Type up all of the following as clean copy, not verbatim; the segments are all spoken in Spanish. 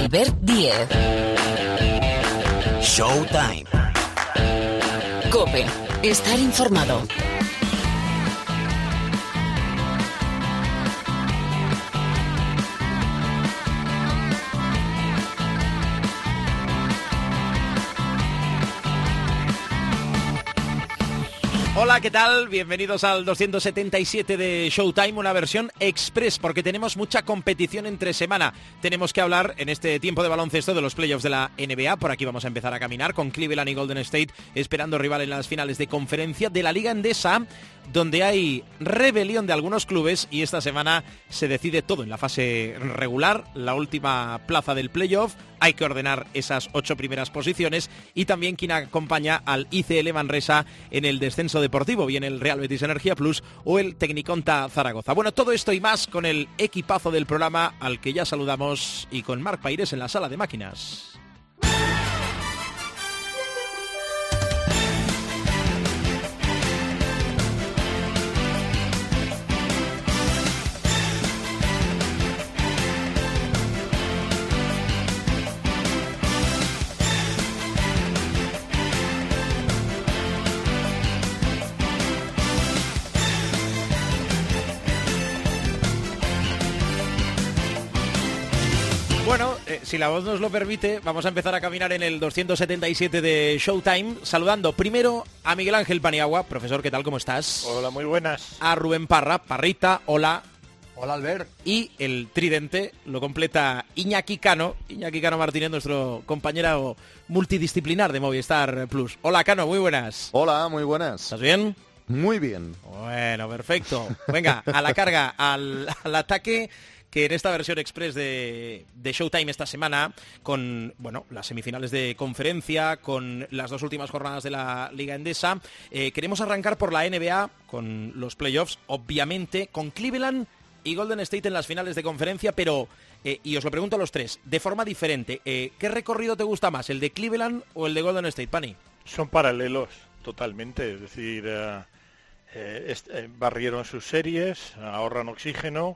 Albert Díez. Showtime. COPE. Estar informado. Hola, ¿qué tal? Bienvenidos al 277 de Showtime, una versión express, porque tenemos mucha competición entre semana. Tenemos que hablar en este tiempo de baloncesto de los playoffs de la NBA. Por aquí vamos a empezar a caminar con Cleveland y Golden State esperando rival en las finales de conferencia de la Liga Endesa, donde hay rebelión de algunos clubes y esta semana se decide todo en la fase regular, la última plaza del playoff. Hay que ordenar esas 8 primeras posiciones y también quien acompaña al ICL Manresa en el descenso deportivo, bien el Real Betis Energía Plus o el Tecniconta Zaragoza. Bueno, todo esto y más con el equipazo del programa al que ya saludamos y con Marc Paires en la sala de máquinas. Bueno, si la voz nos lo permite, vamos a empezar a caminar en el 277 de Showtime, saludando primero a Miguel Ángel Paniagua. Profesor, ¿qué tal? ¿Cómo estás? Hola, muy buenas. A Rubén Parra, Parrita, hola. Hola, Albert. Y el tridente lo completa Iñaki Cano Martínez, nuestro compañero multidisciplinar de Movistar Plus. Hola, Cano, muy buenas. Hola, muy buenas. ¿Estás bien? Muy bien. Bueno, perfecto. Venga, a la carga, al ataque, que en esta versión express de Showtime esta semana, con las semifinales de conferencia, con las 2 últimas jornadas de la Liga Endesa, queremos arrancar por la NBA, con los playoffs, obviamente, con Cleveland y Golden State en las finales de conferencia, pero, y os lo pregunto a los tres, de forma diferente, ¿qué recorrido te gusta más, el de Cleveland o el de Golden State, Pani? Son paralelos totalmente, es decir, barrieron sus series, ahorran oxígeno.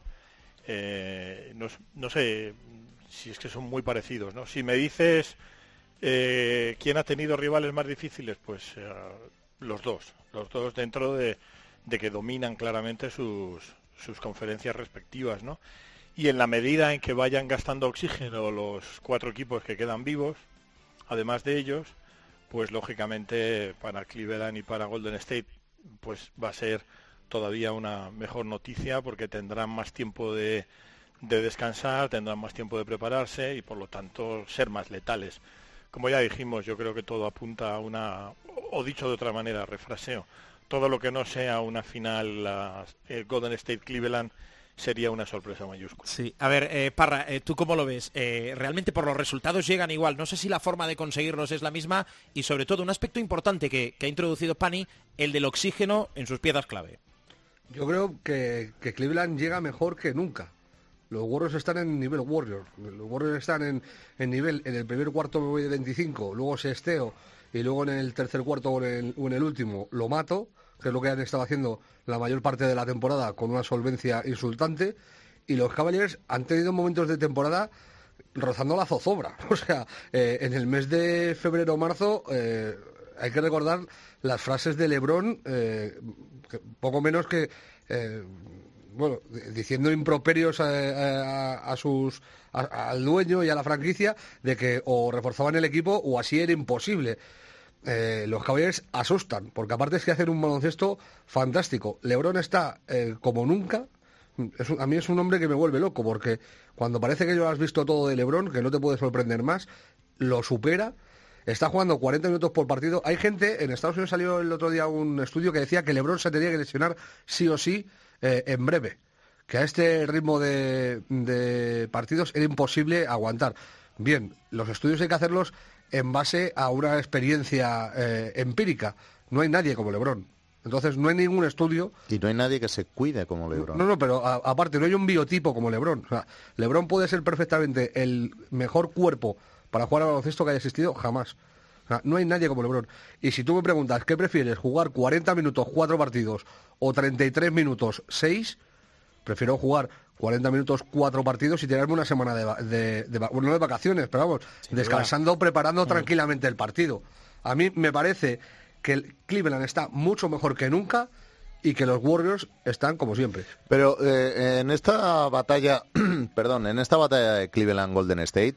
No sé si es que son muy parecidos, ¿no? Si me dices quién ha tenido rivales más difíciles, pues los dos dentro de que dominan claramente sus conferencias respectivas, ¿no? Y en la medida en que vayan gastando oxígeno los 4 equipos que quedan vivos, además de ellos, pues lógicamente para Cleveland y para Golden State pues va a ser todavía una mejor noticia, porque tendrán más tiempo de descansar, tendrán más tiempo de prepararse y por lo tanto ser más letales. Como ya dijimos, yo creo que todo apunta a o dicho de otra manera, refraseo, todo lo que no sea una final Golden State-Cleveland sería una sorpresa mayúscula. Sí, a ver, Parra, ¿tú cómo lo ves? Realmente por los resultados llegan igual, no sé si la forma de conseguirlos es la misma y sobre todo un aspecto importante que ha introducido Pani, el del oxígeno en sus piezas clave. Yo creo que Cleveland llega mejor que nunca. Los Warriors están en nivel Warrior. Los Warriors están en nivel, en el primer cuarto me voy de 25, luego sexteo y luego en el tercer cuarto o en el último lo mato, que es lo que han estado haciendo la mayor parte de la temporada con una solvencia insultante. Y los Cavaliers han tenido momentos de temporada rozando la zozobra. O sea, en el mes de febrero-marzo hay que recordar las frases de LeBron, poco menos que diciendo improperios al dueño y a la franquicia de que o reforzaban el equipo o así era imposible. Los Cavaliers asustan, porque aparte es que hacen un baloncesto fantástico. LeBron está como nunca. A mí es un hombre que me vuelve loco, porque cuando parece que ya lo has visto todo de LeBron, que no te puede sorprender más, lo supera. Está jugando 40 minutos por partido. Hay gente, en Estados Unidos salió el otro día un estudio que decía que LeBron se tenía que lesionar sí o sí en breve, que a este ritmo de partidos era imposible aguantar. Bien, los estudios hay que hacerlos en base a una experiencia empírica. No hay nadie como LeBron. Entonces no hay ningún estudio. Y no hay nadie que se cuide como LeBron. No, pero aparte no hay un biotipo como LeBron. O sea, LeBron puede ser perfectamente el mejor cuerpo para jugar al baloncesto que haya existido jamás. O sea, no hay nadie como LeBron. Y si tú me preguntas, ¿qué prefieres? ¿Jugar 40 minutos, 4 partidos o 33 minutos, 6? Prefiero jugar 40 minutos, 4 partidos y tirarme una semana no de vacaciones, pero vamos, descansando, preparando tranquilamente el partido. A mí me parece que el Cleveland está mucho mejor que nunca y que los Warriors están como siempre. Pero en esta batalla, en esta batalla de Cleveland Golden State,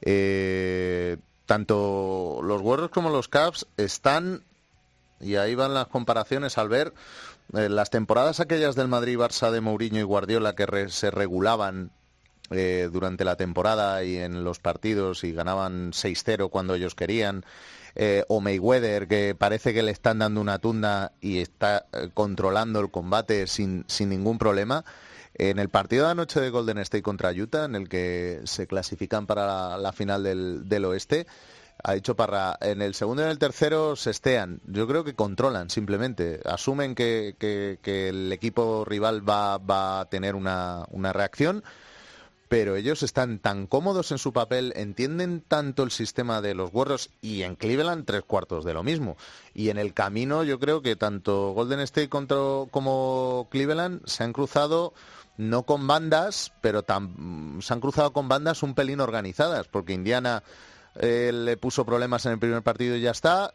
tanto los Warriors como los Cavs están, y ahí van las comparaciones al ver las temporadas aquellas del Madrid-Barça de Mourinho y Guardiola que se regulaban durante la temporada y en los partidos y ganaban 6-0 cuando ellos querían. O Mayweather, que parece que le están dando una tunda y está controlando el combate sin ningún problema. En el partido de anoche de Golden State contra Utah, en el que se clasifican para la final del oeste, ha dicho Parra, en el segundo y en el tercero se estean. Yo creo que controlan, simplemente. Asumen que el equipo rival va a tener una reacción, pero ellos están tan cómodos en su papel, entienden tanto el sistema de los Warriors, y en Cleveland 3/4 de lo mismo. Y en el camino yo creo que tanto Golden State como Cleveland se han cruzado no con bandas, pero se han cruzado con bandas un pelín organizadas, porque Indiana le puso problemas en el primer partido y ya está.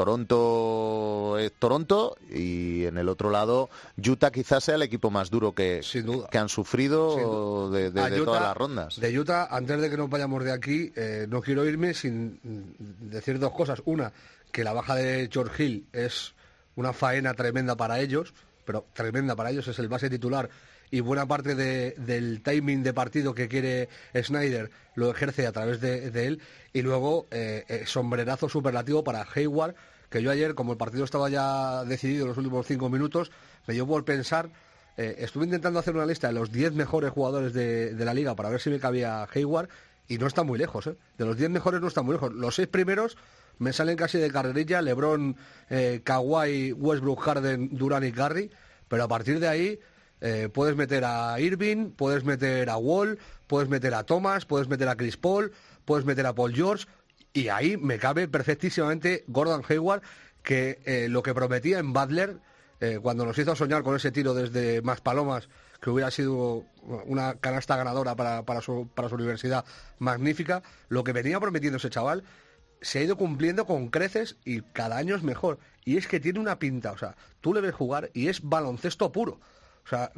Toronto es Toronto, y en el otro lado Utah quizás sea el equipo más duro que han sufrido de Utah, todas las rondas. De Utah, antes de que nos vayamos de aquí, no quiero irme sin decir dos cosas. Una, que la baja de George Hill es una faena tremenda para ellos, pero tremenda para ellos, es el base titular, y buena parte del timing de partido que quiere Snyder lo ejerce a través de él. Y luego sombrerazo superlativo para Hayward, que yo ayer, como el partido estaba ya decidido en los últimos 5 minutos, me dio por pensar, estuve intentando hacer una lista de los 10 mejores jugadores de la liga para ver si me cabía Hayward, y no está muy lejos, de los 10 mejores no está muy lejos. Los 6 primeros me salen casi de carrerilla: LeBron, Kawhi, Westbrook, Harden, Durant y Curry, pero a partir de ahí puedes meter a Irving, puedes meter a Wall, puedes meter a Thomas, puedes meter a Chris Paul, puedes meter a Paul George, y ahí me cabe perfectísimamente Gordon Hayward, que lo que prometía en Butler, cuando nos hizo soñar con ese tiro desde Maspalomas, que hubiera sido una canasta ganadora para su universidad magnífica, lo que venía prometiendo ese chaval se ha ido cumpliendo con creces y cada año es mejor. Y es que tiene una pinta, o sea, tú le ves jugar y es baloncesto puro. O sea,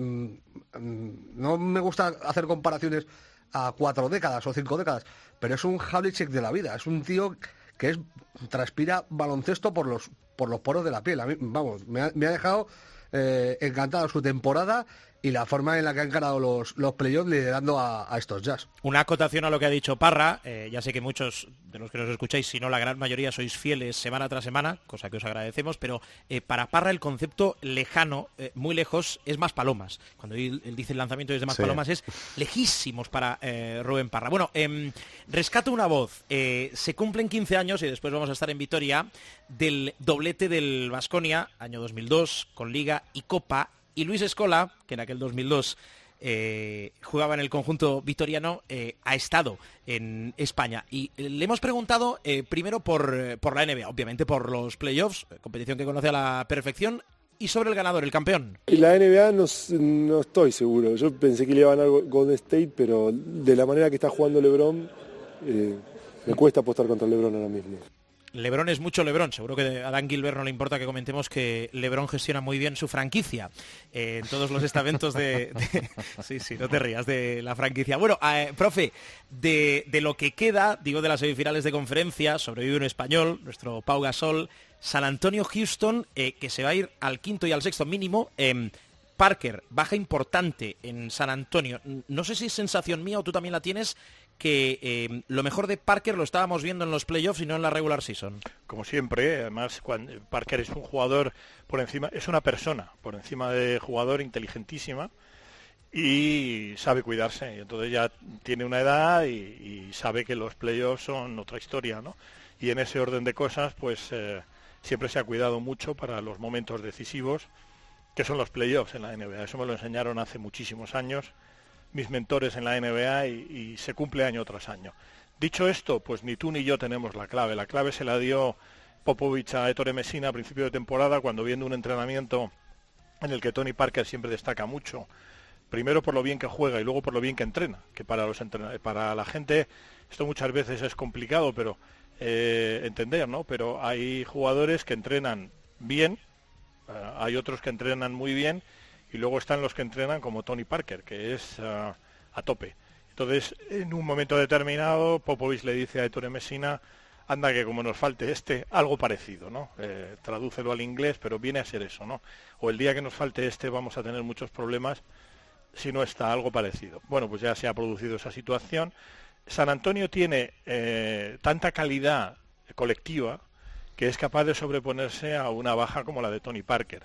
no me gusta hacer comparaciones a 4 décadas o 5 décadas, pero es un Havlicek de la vida, es un tío que transpira baloncesto por los poros de la piel. A mí, vamos, me ha dejado encantado su temporada y la forma en la que han encarado los playoffs liderando a estos Jazz. Una acotación a lo que ha dicho Parra. Ya sé que muchos de los que nos escucháis, si no la gran mayoría, sois fieles semana tras semana, cosa que os agradecemos, pero para Parra el concepto lejano, muy lejos, es Maspalomas. Cuando él dice el lanzamiento desde Maspalomas, es lejísimos para Rubén Parra. Bueno, rescato una voz. Se cumplen 15 años, y después vamos a estar en Vitoria, del doblete del Baskonia, año 2002, con Liga y Copa. Y Luis Escola, que en aquel 2002 jugaba en el conjunto vitoriano, ha estado en España. Y le hemos preguntado primero por la NBA, obviamente por los playoffs, competición que conoce a la perfección, y sobre el ganador, el campeón. La NBA no estoy seguro. Yo pensé que le iba a ganar Golden State, pero de la manera que está jugando LeBron, me cuesta apostar contra LeBron ahora mismo. LeBron es mucho LeBron. Seguro que a Dan Gilbert no le importa que comentemos que LeBron gestiona muy bien su franquicia en todos los estamentos sí, no te rías, de la franquicia. Bueno, profe, de lo que queda, digo, de las semifinales de conferencia, sobrevive un español, nuestro Pau Gasol, San Antonio-Houston, que se va a ir al quinto y al sexto mínimo. Parker, baja importante en San Antonio. No sé si es sensación mía o tú también la tienes, que lo mejor de Parker lo estábamos viendo en los playoffs y no en la regular season. Como siempre, además, cuando Parker es un jugador por encima, es una persona por encima de jugador, inteligentísima, y sabe cuidarse. Y entonces ya tiene una edad y sabe que los playoffs son otra historia, ¿no? Y en ese orden de cosas, pues siempre se ha cuidado mucho para los momentos decisivos, que son los playoffs en la NBA. Eso me lo enseñaron hace muchísimos años mis mentores en la NBA y se cumple año tras año. Dicho esto, pues ni tú ni yo tenemos la clave. La clave se la dio Popovich a Ettore Messina a principio de temporada, cuando viendo un entrenamiento en el que Tony Parker siempre destaca mucho, Primero por lo bien que juega y luego por lo bien que entrena, que para la gente esto muchas veces es complicado, pero entender, ¿no? Pero hay jugadores que entrenan bien, hay otros que entrenan muy bien, y luego están los que entrenan como Tony Parker, que es a tope. Entonces, en un momento determinado, Popovich le dice a Ettore Messina, anda que como nos falte algo parecido, ¿no? Tradúcelo al inglés, pero viene a ser eso, ¿no? O el día que nos falte vamos a tener muchos problemas si no está algo parecido. Bueno, pues ya se ha producido esa situación. San Antonio tiene tanta calidad colectiva que es capaz de sobreponerse a una baja como la de Tony Parker.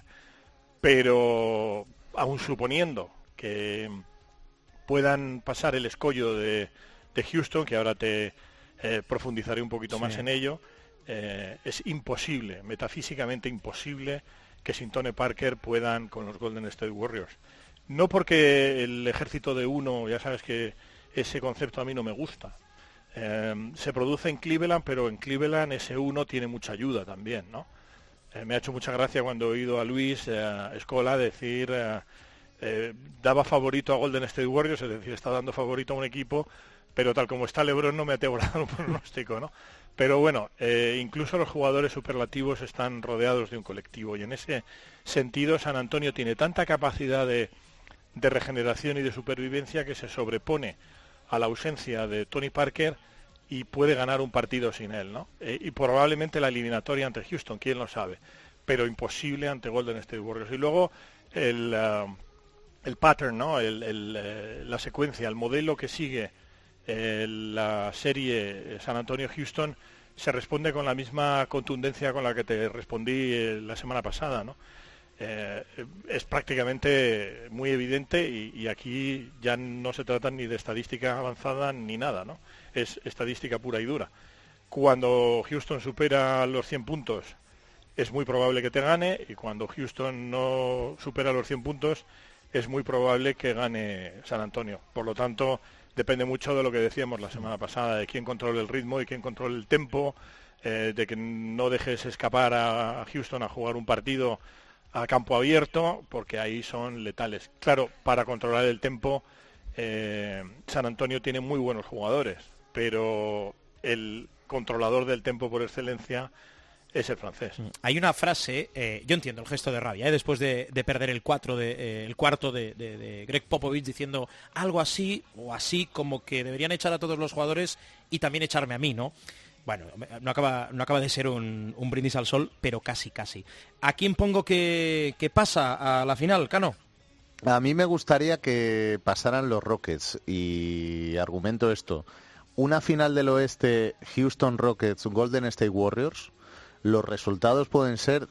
Pero, aun suponiendo que puedan pasar el escollo de Houston, que ahora te profundizaré un poquito más en ello, es imposible, metafísicamente imposible, que sin Tony Parker puedan con los Golden State Warriors. No porque el ejército de uno, ya sabes que ese concepto a mí no me gusta. Se produce en Cleveland, pero en Cleveland ese uno tiene mucha ayuda también, ¿no? Me ha hecho mucha gracia cuando he oído a Luis Scola decir, daba favorito a Golden State Warriors, es decir, está dando favorito a un equipo, pero tal como está LeBron no me atrevo a dar un pronóstico, ¿no? Pero bueno, incluso los jugadores superlativos están rodeados de un colectivo, y en ese sentido San Antonio tiene tanta capacidad de regeneración y de supervivencia que se sobrepone a la ausencia de Tony Parker y puede ganar un partido sin él, ¿no? Y probablemente la eliminatoria ante Houston, quién lo sabe, pero imposible ante Golden State Warriors. Y luego el pattern, ¿no? La secuencia, el modelo que sigue la serie San Antonio-Houston se responde con la misma contundencia con la que te respondí la semana pasada, ¿no? Es prácticamente muy evidente y aquí ya no se trata ni de estadística avanzada ni nada, ¿no? Es estadística pura y dura. Cuando Houston supera los 100 puntos es muy probable que te gane, y cuando Houston no supera los 100 puntos es muy probable que gane San Antonio. Por lo tanto, depende mucho de lo que decíamos la semana pasada, de quién controle el ritmo y quién controle el tempo, de que no dejes escapar a Houston a jugar un partido a campo abierto, porque ahí son letales. Claro, para controlar el tempo, San Antonio tiene muy buenos jugadores, pero el controlador del tempo por excelencia es el francés. Hay una frase, yo entiendo el gesto de rabia, después de perder el cuarto de Greg Popovich, diciendo algo así, o así como que deberían echar a todos los jugadores y también echarme a mí, ¿no? Bueno, no acaba de ser un brindis al sol, pero casi. ¿A quién pongo que pasa a la final, Cano? A mí me gustaría que pasaran los Rockets, y argumento esto. Una final del oeste, Houston Rockets, Golden State Warriors, los resultados pueden ser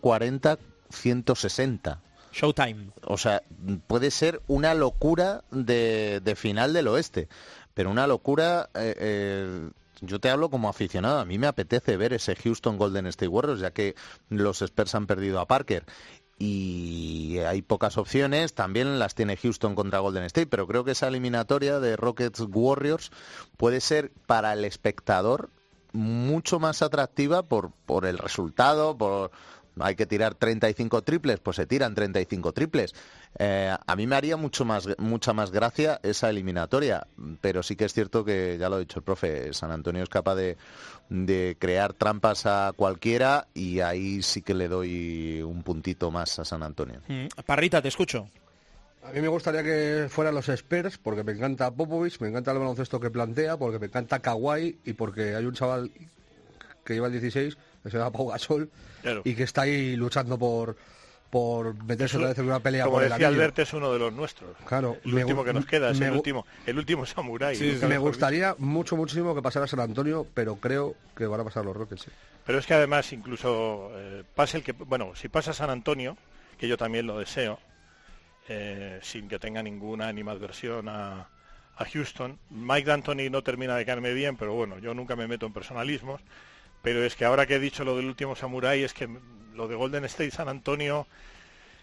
140-160. Showtime. O sea, puede ser una locura de final del oeste, pero una locura... yo te hablo como aficionado, a mí me apetece ver ese Houston Golden State Warriors, ya que los Spurs han perdido a Parker y hay pocas opciones, también las tiene Houston contra Golden State, pero creo que esa eliminatoria de Rockets Warriors puede ser para el espectador mucho más atractiva por el resultado, hay que tirar 35 triples, pues se tiran 35 triples. A mí me haría mucha más gracia esa eliminatoria, pero sí que es cierto que, ya lo ha dicho el profe, San Antonio es capaz de crear trampas a cualquiera, y ahí sí que le doy un puntito más a San Antonio. Parrita, te escucho. A mí me gustaría que fueran los Spurs, porque me encanta Popovich, me encanta el baloncesto que plantea, porque me encanta Kawhi, y porque hay un chaval que lleva el 16, que se llama Pau Gasol, claro, y que está ahí luchando por meterse otra vez en una pelea por el anillo. Como decía Albert, es uno de los nuestros. Claro, el último que nos queda, es el último samurái. Sí, me gustaría muchísimo que pasara San Antonio, pero creo que van a pasar los Rockets. Sí. Pero es que además, incluso si pasa San Antonio, que yo también lo deseo, sin que tenga ninguna animadversión a Houston. Mike D'Antoni no termina de caerme bien, pero bueno, yo nunca me meto en personalismos. Pero es que ahora que he dicho lo del último samurái, es que lo de Golden State San Antonio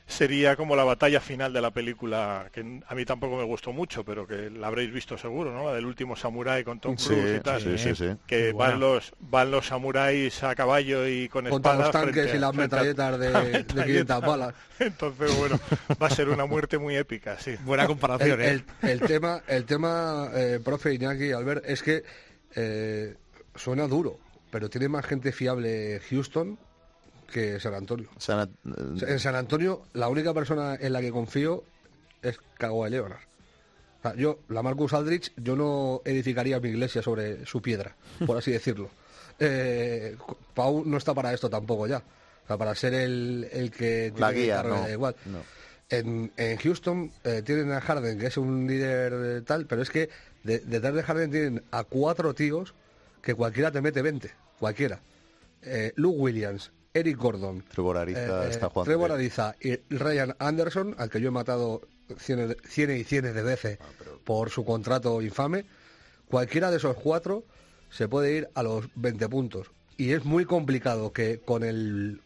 sería como la batalla final de la película, que a mí tampoco me gustó mucho, pero que la habréis visto seguro, ¿no? La del último samurái con Tom Cruise y tal. Sí. Que van los samuráis a caballo y con contra espadas. Contra los tanques y las metralletas de 500 balas. Entonces, bueno, va a ser una muerte muy épica, sí. Buena comparación, el tema, profe Iñaki, Albert, es que suena duro, pero tiene más gente fiable Houston que San Antonio. En San Antonio, la única persona en la que confío es Kawhi Leonard. O sea, yo, la Marcus Aldridge, yo no edificaría mi iglesia sobre su piedra, por así decirlo. Pau no está para esto tampoco ya. O sea, para ser el que... La guía, no. Igual. No. En Houston tienen a Harden, que es un líder tal, pero es que detrás de Harden tienen a 4 tíos que cualquiera te mete 20. Cualquiera. Luke Williams, Eric Gordon, Trevor Ariza está jugando. Trevor Ariza y Ryan Anderson, al que yo he matado cientos de veces por su contrato infame. Cualquiera de esos 4 se puede ir a los 20 puntos. Y es muy complicado que con el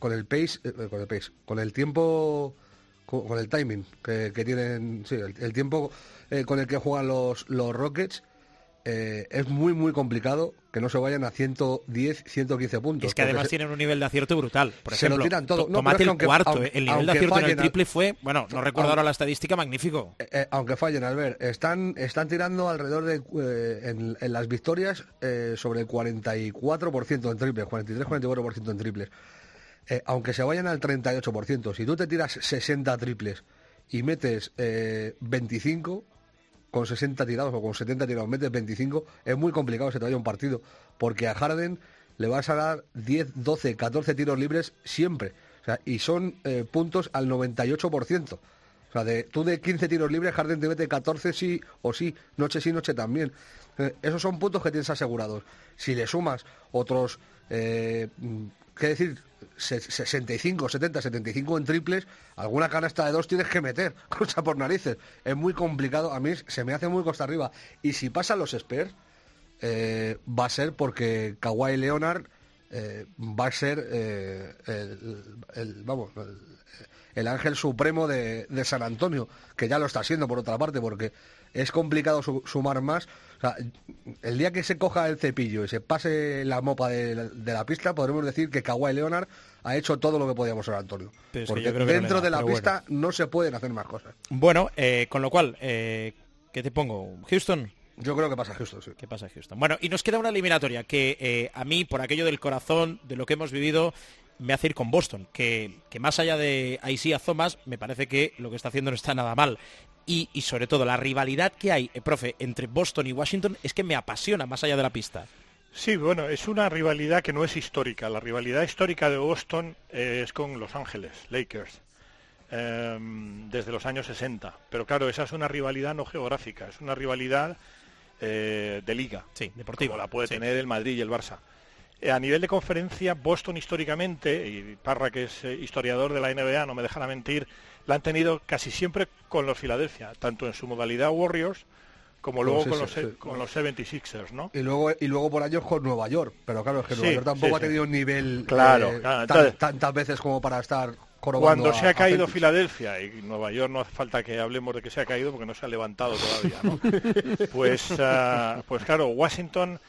tiempo, con el timing que tienen, sí, el tiempo con el que juegan los Rockets, es muy complicado que no se vayan a 110, 115 puntos. Es que además tienen un nivel de acierto brutal. Por ejemplo, se lo tiran todo. Tomate el cuarto. El nivel de acierto en el triple fue, no recuerdo ahora la estadística, magnífico. Aunque fallen, Albert, están tirando alrededor de, en las victorias, sobre el 44% en triples, 43-44% en triples. Aunque se vayan al 38%, si tú te tiras 60 triples y metes 25... con 60 tirados o con 70 tirados metes 25, es muy complicado que se te vaya un partido, porque a Harden le vas a dar 10, 12, 14 tiros libres siempre, o sea, y son puntos al 98%. O sea, tú de 15 tiros libres, Harden te mete 14 sí o sí, noche sí, noche también. Esos son puntos que tienes asegurados. Si le sumas otros, ¿qué decir? 65, 70, 75 en triples, alguna canasta de 2 tienes que meter, cosa por narices. Es muy complicado, a mí se me hace muy costa arriba. Y si pasan los Spurs, va a ser porque Kawhi Leonard va a ser el ángel supremo de San Antonio, que ya lo está siendo por otra parte, porque es complicado sumar más. O sea, el día que se coja el cepillo y se pase la mopa de la pista, podremos decir que Kawhi Leonard ha hecho todo lo que podíamos San Antonio. Porque yo creo que dentro de la pista no se pueden hacer más cosas. Bueno, con lo cual, ¿qué te pongo? ¿Houston? Yo creo que pasa Houston, sí. ¿Qué pasa Houston? Bueno, y nos queda una eliminatoria que a mí, por aquello del corazón, de lo que hemos vivido, me hace ir con Boston, que más allá de Isaiah Thomas, me parece que lo que está haciendo no está nada mal. Y sobre todo, la rivalidad que hay, profe, entre Boston y Washington es que me apasiona más allá de la pista. Sí, bueno, es una rivalidad que no es histórica. La rivalidad histórica de Boston es con Los Ángeles, Lakers, desde los años 60. Pero claro, esa es una rivalidad no geográfica, es una rivalidad de liga, sí, deportiva, como la puede tener el Madrid y el Barça. A nivel de conferencia, Boston históricamente, y Parra, que es historiador de la NBA, no me dejará mentir, la han tenido casi siempre con los Philadelphia, tanto en su modalidad Warriors como luego con los 76ers, ¿no? Y luego por años con Nueva York, pero claro, es que Nueva York tampoco ha tenido un nivel entonces, tantas veces como para estar jorobando. Cuando se ha caído Filadelfia, y Nueva York no hace falta que hablemos de que se ha caído porque no se ha levantado todavía, ¿no? pues claro, Washington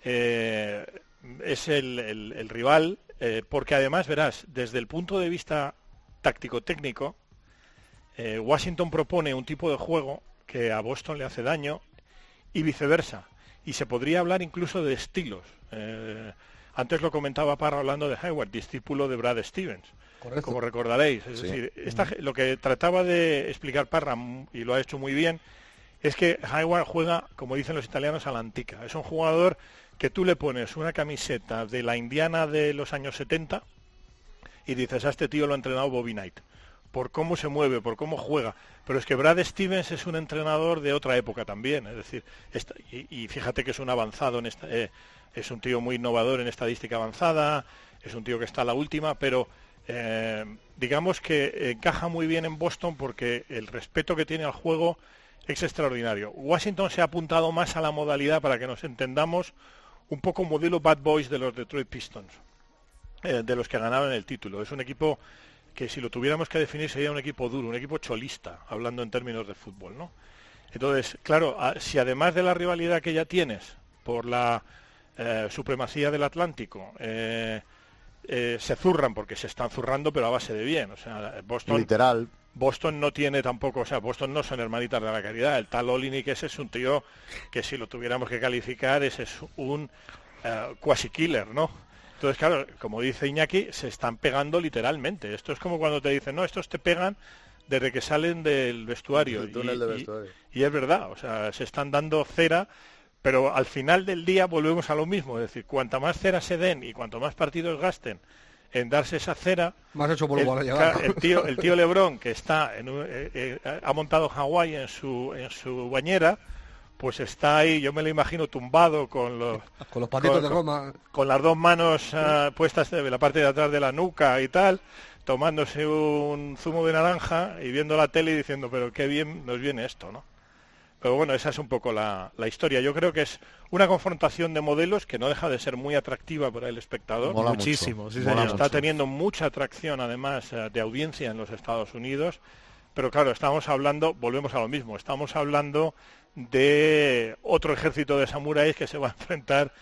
es el rival, porque además, verás, desde el punto de vista táctico-técnico, Washington propone un tipo de juego que a Boston le hace daño y viceversa. Y se podría hablar incluso de estilos. Antes lo comentaba Parra hablando de Hayward, discípulo de Brad Stevens. Correcto. Como recordaréis. Es decir, lo que trataba de explicar Parra, y lo ha hecho muy bien, es que Hayward juega, como dicen los italianos, a la antica. Es un jugador que tú le pones una camiseta de la Indiana de los años 70 y dices, a este tío lo ha entrenado Bobby Knight, por cómo se mueve, por cómo juega. Pero es que Brad Stevens es un entrenador de otra época también, es decir, y fíjate que es un avanzado, es un tío muy innovador en estadística avanzada, es un tío que está a la última, pero digamos que encaja muy bien en Boston porque el respeto que tiene al juego es extraordinario. Washington se ha apuntado más a la modalidad, para que nos entendamos, un poco modelo Bad Boys de los Detroit Pistons, de los que ganaron el título. Es un equipo que si lo tuviéramos que definir sería un equipo duro, un equipo cholista, hablando en términos de fútbol, ¿no? Entonces, claro, si además de la rivalidad que ya tienes por la supremacía del Atlántico, se zurran, porque se están zurrando, pero a base de bien. O sea, Boston no tiene tampoco, o sea, Boston no son hermanitas de la caridad. El tal Olynyk ese es un tío que, si lo tuviéramos que calificar, ese es un quasi killer, ¿no? Entonces, claro, como dice Iñaki, se están pegando literalmente. Esto es como cuando te dicen, no, estos te pegan desde que salen del vestuario. El túnel de vestuario. Y es verdad, o sea, se están dando cera, pero al final del día volvemos a lo mismo. Es decir, cuanta más cera se den y cuanto más partidos gasten en darse esa cera, más hecho por el tío LeBron, que está ha montado Hawái en su bañera, pues está ahí, yo me lo imagino tumbado con los patitos de goma, con las dos manos puestas de la parte de atrás de la nuca y tal, tomándose un zumo de naranja y viendo la tele y diciendo, pero qué bien nos viene esto, ¿no? Pero bueno, esa es un poco la historia. Yo creo que es una confrontación de modelos que no deja de ser muy atractiva para el espectador. Mola muchísimo. Sí, está teniendo mucha atracción, además, de audiencia en los Estados Unidos. Pero claro, volvemos a lo mismo, estamos hablando de otro ejército de samuráis que se va a enfrentar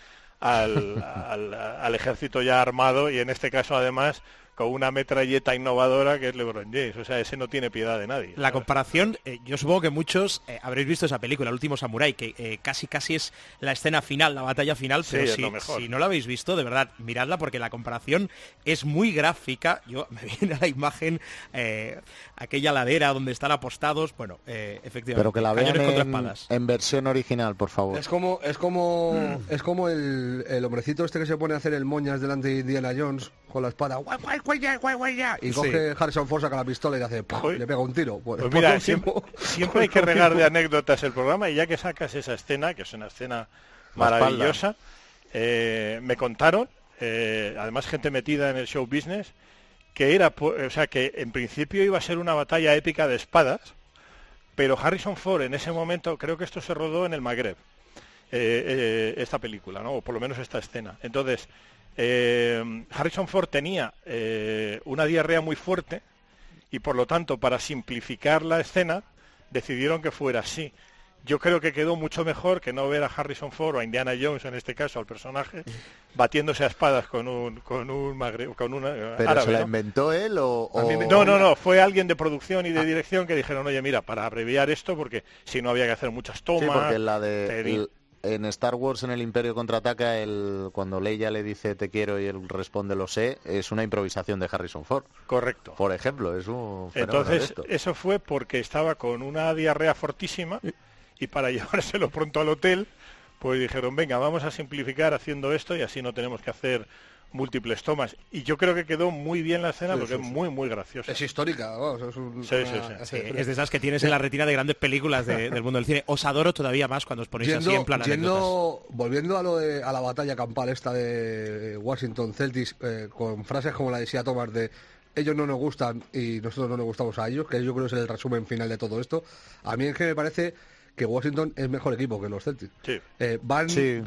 al ejército ya armado, y en este caso, además, con una metralleta innovadora que es LeBron James. O sea, ese no tiene piedad de nadie. La comparación, yo supongo que muchos habréis visto esa película, El último samurái, que casi es la escena final, la batalla final, pero si no la habéis visto, de verdad, miradla, porque la comparación es muy gráfica. Me viene a la imagen aquella ladera donde están apostados, efectivamente. Pero que la vean en versión original, por favor. Es como el hombrecito este que se pone a hacer el moñas delante de Indiana Jones con la espada, y coge Harrison Ford, saca la pistola y le hace le pega un tiro. Pues mira, siempre hay que regar de anécdotas el programa, y ya que sacas esa escena, que es una escena maravillosa, me contaron, además gente metida en el show business, que que en principio iba a ser una batalla épica de espadas, pero Harrison Ford en ese momento, creo que esto se rodó en el Magreb, esta película, ¿no? O por lo menos esta escena. Entonces, Harrison Ford tenía una diarrea muy fuerte, y por lo tanto, para simplificar la escena, decidieron que fuera así. Yo creo que quedó mucho mejor que no ver a Harrison Ford o a Indiana Jones, en este caso al personaje, batiéndose a espadas con un ¿Pero árabe, se la ¿no? inventó él o...? No, fue alguien de producción y de dirección que dijeron, oye, mira, para abreviar esto, porque si no había que hacer muchas tomas... Sí, porque en Star Wars, en el Imperio Contraataca, cuando Leia le dice te quiero y él responde lo sé, es una improvisación de Harrison Ford. Correcto. Por ejemplo, es un fenómeno. Entonces, eso fue porque estaba con una diarrea fortísima, y para llevárselo pronto al hotel, pues dijeron, venga, vamos a simplificar haciendo esto, y así no tenemos que hacer múltiples tomas. Y yo creo que quedó muy bien la escena, porque es muy, muy graciosa. Es histórica, vamos, es de esas que tienes en la retina de grandes películas del mundo del cine. Os adoro todavía más cuando os ponéis así en plan anécdotas. Volviendo a la batalla campal esta de Washington Celtics, con frases como la de Sia Thomas de ellos no nos gustan y nosotros no nos gustamos a ellos, que yo creo que es el resumen final de todo esto. A mí es que me parece que Washington es mejor equipo que los Celtics. Sí. Van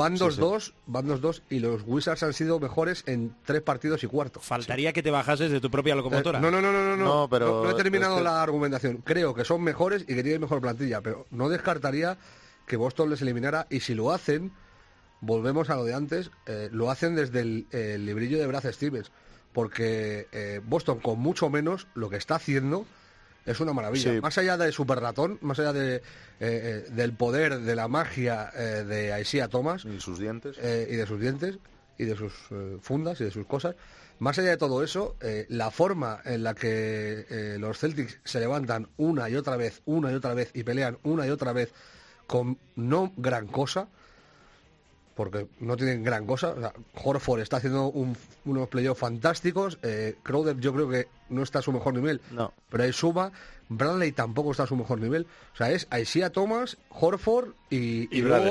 2-2 y los Wizards han sido mejores en 3 partidos y cuarto. Faltaría que te bajases de tu propia locomotora. No he terminado la argumentación. Creo que son mejores y que tienen mejor plantilla, pero no descartaría que Boston les eliminara, y si lo hacen, volvemos a lo de antes, lo hacen desde el librillo de Brad Stevens, porque Boston con mucho menos lo que está haciendo es una maravilla. Sí. Más allá de Super Ratón, más allá del poder, de la magia de Isaiah Thomas. Y sus dientes. Y de sus dientes, y de sus fundas, y de sus cosas. Más allá de todo eso, la forma en la que los Celtics se levantan una y otra vez, y pelean una y otra vez con no gran cosa, porque no tienen gran cosa. O sea, Horford está haciendo unos playoffs fantásticos. Crowder yo creo que no está a su mejor nivel, pero ahí suma. Bradley tampoco está a su mejor nivel. O sea, es Isaiah Thomas, Horford y Brad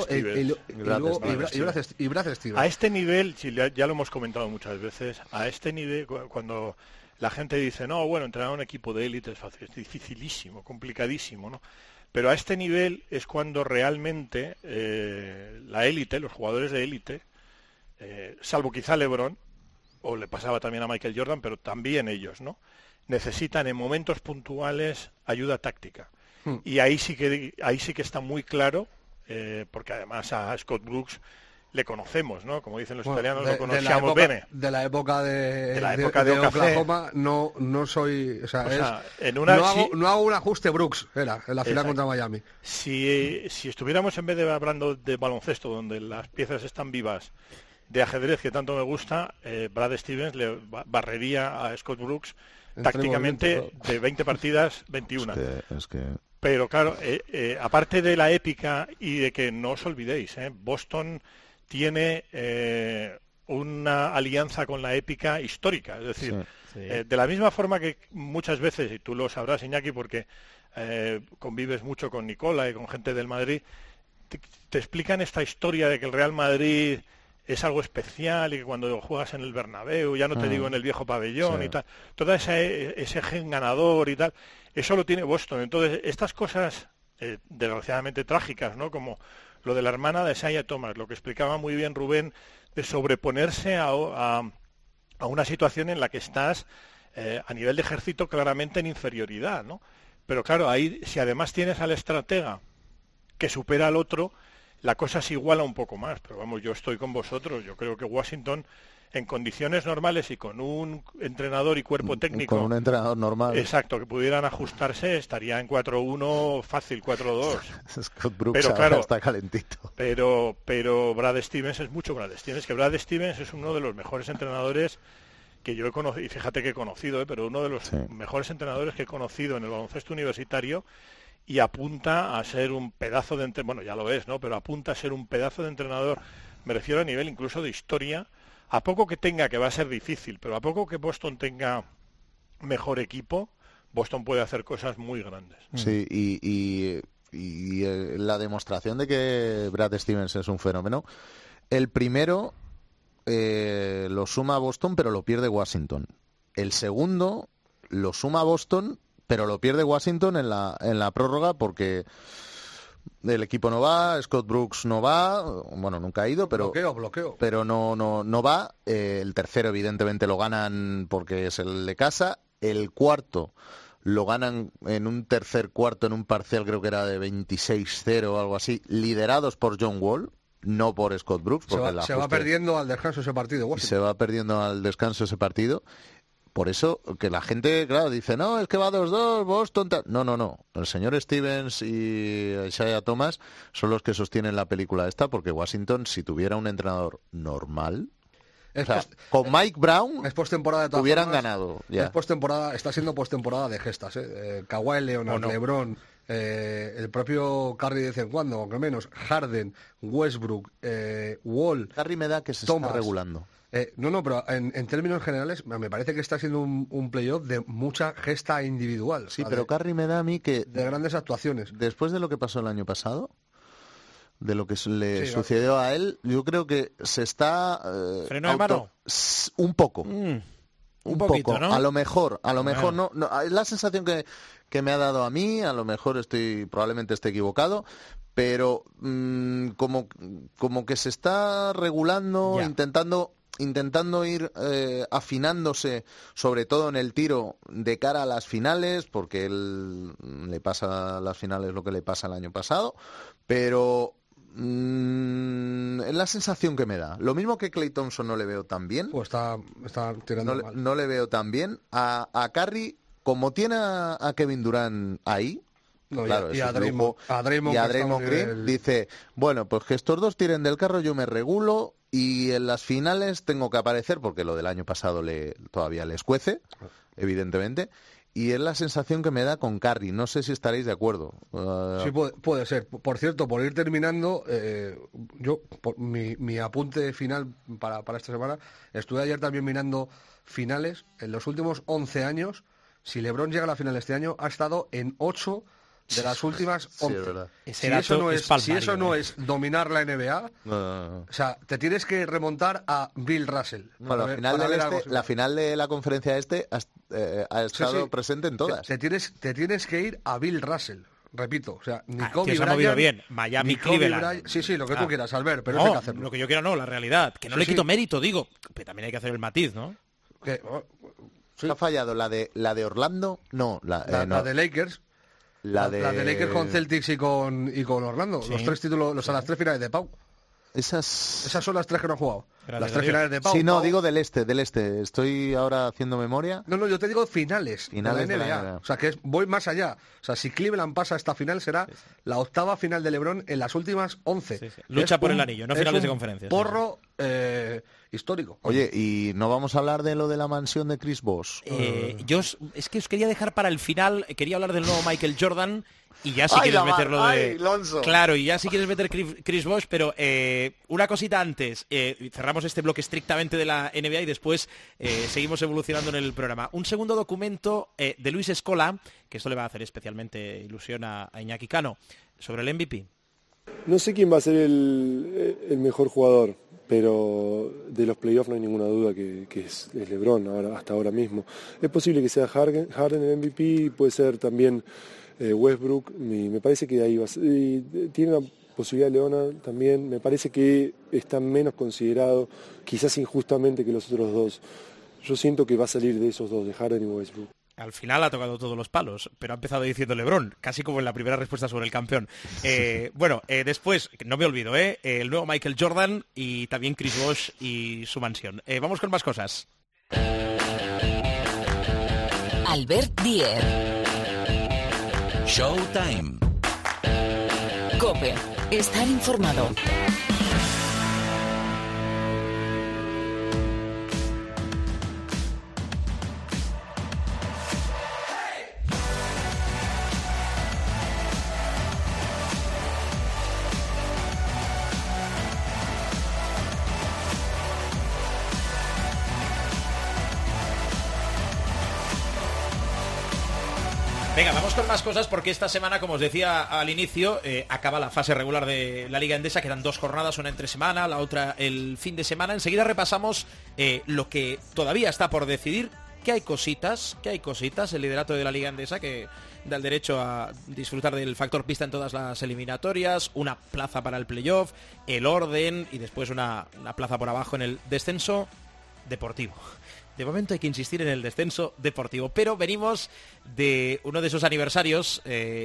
Stevens. A este nivel, ya lo hemos comentado muchas veces, a este nivel, cuando la gente dice, no, bueno, entrenar a un equipo de élite es dificilísimo, complicadísimo, ¿no? Pero a este nivel es cuando realmente la élite, los jugadores de élite, salvo quizá LeBron, o le pasaba también a Michael Jordan, pero también ellos, ¿no? necesitan en momentos puntuales ayuda táctica. Y ahí sí que está muy claro, porque además a Scott Brooks le conocemos, ¿no? Como dicen los italianos, lo conocíamos bene. De la época de Ocafé. Oklahoma, no soy... O sea, no hago un ajuste Brooks, en la final contra Miami. Si estuviéramos, en vez de hablando de baloncesto, donde las piezas están vivas, de ajedrez, que tanto me gusta, Brad Stevens le barrería a Scott Brooks tácticamente de 20 partidas, 21. Es que... Pero claro, aparte de la épica y de que no os olvidéis, Boston tiene una alianza con la épica histórica. Es decir, de la misma forma que muchas veces, y tú lo sabrás, Iñaki, porque convives mucho con Nicola y con gente del Madrid, te explican esta historia de que el Real Madrid es algo especial y que cuando juegas en el Bernabéu, ya no te digo en el viejo pabellón y tal, toda ese gen ganador y tal, eso lo tiene Boston. Entonces, estas cosas desgraciadamente trágicas, ¿no? Como lo de la hermana de Isaiah Thomas, lo que explicaba muy bien Rubén, de sobreponerse a una situación en la que estás a nivel de ejército claramente en inferioridad, ¿no? Pero claro, ahí si además tienes al estratega que supera al otro, la cosa se iguala un poco más. Pero vamos, yo estoy con vosotros. Yo creo que Washington, en condiciones normales y con un entrenador y cuerpo técnico... Con un entrenador normal. Exacto, que pudieran ajustarse, estaría en 4-1, fácil 4-2. Claro, Brooks está calentito. Pero Brad Stevens es mucho Brad Stevens, que Brad Stevens es uno de los mejores entrenadores que yo he conocido, y fíjate que he conocido, pero uno de los mejores entrenadores que he conocido en el baloncesto universitario, y apunta a ser un pedazo de entrenador, bueno, ya lo es, ¿no? Pero apunta a ser un pedazo de entrenador, me refiero a nivel incluso de historia, a poco que tenga, que va a ser difícil, pero a poco que Boston tenga mejor equipo, Boston puede hacer cosas muy grandes. Sí, y la demostración de que Brad Stevens es un fenómeno, el primero lo suma Boston, pero lo pierde Washington. El segundo lo suma Boston, pero lo pierde Washington en la prórroga porque el equipo no va, Scott Brooks no va, bueno, nunca ha ido, pero bloqueo. Pero no va. El tercero evidentemente lo ganan porque es el de casa. El cuarto lo ganan en un tercer cuarto, en un parcial creo que era de 26-0 o algo así, liderados por John Wall, no por Scott Brooks. Porque se va perdiendo al descanso ese partido, Washington. Se va perdiendo al descanso ese partido. Por eso que la gente, claro, dice, no, es que va 2-2, Boston... No. El señor Stevens y Isaiah Thomas son los que sostienen la película esta, porque Washington, si tuviera un entrenador normal... con Mike Brown es postemporada de todas hubieran formas, ganado. Ya. Es postemporada, está siendo postemporada de gestas. Kawhi Leonard, LeBron, el propio Curry de vez en cuando, aunque menos, Harden, Westbrook, Wall... Curry me da que se Thomas, está regulando. No, pero en términos generales me parece que está siendo un playoff de mucha gesta individual. Sí, pero Curry me da a mí que... De grandes actuaciones. Después de lo que pasó el año pasado, de lo que le sucedió a él, yo creo que se está... ¿Freno de mano? Un poco. Un poquito, poco, ¿no? A lo mejor no, es la sensación que me ha dado a mí, a lo mejor probablemente esté equivocado, pero como que se está regulando, intentando ir afinándose, sobre todo en el tiro de cara a las finales, porque él le pasa a las finales lo que le pasa el año pasado, pero es la sensación que me da. Lo mismo que Klay Thompson no le veo tan bien. Pues está tirando mal. No le veo tan bien. A Curry, como tiene a Kevin Durant ahí, claro, y a Draymond Green, dice, bueno, pues que estos dos tiren del carro, yo me regulo y en las finales tengo que aparecer, porque lo del año pasado todavía les cuece, evidentemente, y es la sensación que me da con Curry. No sé si estaréis de acuerdo. Sí, puede ser. Por cierto, por ir terminando, mi apunte final para esta semana, estuve ayer también mirando finales. En los últimos 11 años, si LeBron llega a la final este año, ha estado en 8 de las últimas 11. Sí, es verdad. Si eso no es dominar la NBA, no. O sea, te tienes que remontar a Bill Russell. Bueno, la final de la conferencia ha estado presente en todas. Te tienes que ir a Bill Russell. Repito, o sea, ni Kobe Bryant, se ha movido bien. Miami, Cleveland. Sí, lo que tú quieras, Albert, pero no hay que hacerlo. Lo que yo quiero no, la realidad. Que no le quito mérito, digo. Pero también hay que hacer el matiz, ¿no? Sí. ¿Ha fallado la de Orlando? No, la de Lakers. La de Lakers con Celtics y con Orlando. Sí. Los 3 títulos, las 3 finales de Pau. Esas son las 3 que no han jugado. Gracias, las 3 finales de Pau. Sí, no, digo del este. Estoy ahora haciendo memoria. No, yo te digo finales de la NBA. O sea, voy más allá. O sea, si Cleveland pasa a esta final, será la 8ª final de LeBron en las últimas 11. Sí. Lucha por el anillo, no finales de conferencia. Porro histórico. Oye, ¿y no vamos a hablar de lo de la mansión de Chris Bosh? Yo es que os quería dejar para el final, quería hablar del nuevo Michael Jordan. Y ya si quieres meterlo de... Lonzo. Claro, y ya si quieres meter Chris Bosh, pero una cosita antes. Cerramos este bloque estrictamente de la NBA y después seguimos evolucionando en el programa. Un segundo documento de Luis Scola, que esto le va a hacer especialmente ilusión a Iñaki Cano, sobre el MVP. No sé quién va a ser el mejor jugador, pero de los playoffs no hay ninguna duda que es LeBron hasta ahora mismo. Es posible que sea Harden el MVP, puede ser también... Westbrook, me parece que ahí va a ser, tiene una posibilidad Leona también, me parece que está menos considerado, quizás injustamente que los otros dos. Yo siento que va a salir de esos dos, de Harden y Westbrook. Al final ha tocado todos los palos, pero ha empezado diciendo LeBron, casi como en la primera respuesta sobre el campeón. Después, no me olvido, el nuevo Michael Jordan y también Chris Bosh y su mansión. Vamos con más cosas. Albert Dier. Showtime. COPE. Estar informado. Venga, vamos con más cosas porque esta semana, como os decía al inicio, acaba la fase regular de la Liga Endesa. Quedan 2 jornadas, una entre semana, la otra el fin de semana. Enseguida repasamos lo que todavía está por decidir, que hay cositas, el liderato de la Liga Endesa que da el derecho a disfrutar del factor pista en todas las eliminatorias, una plaza para el playoff, el orden y después una plaza por abajo en el descenso deportivo. De momento hay que insistir en el descenso deportivo, pero venimos de uno de esos aniversarios,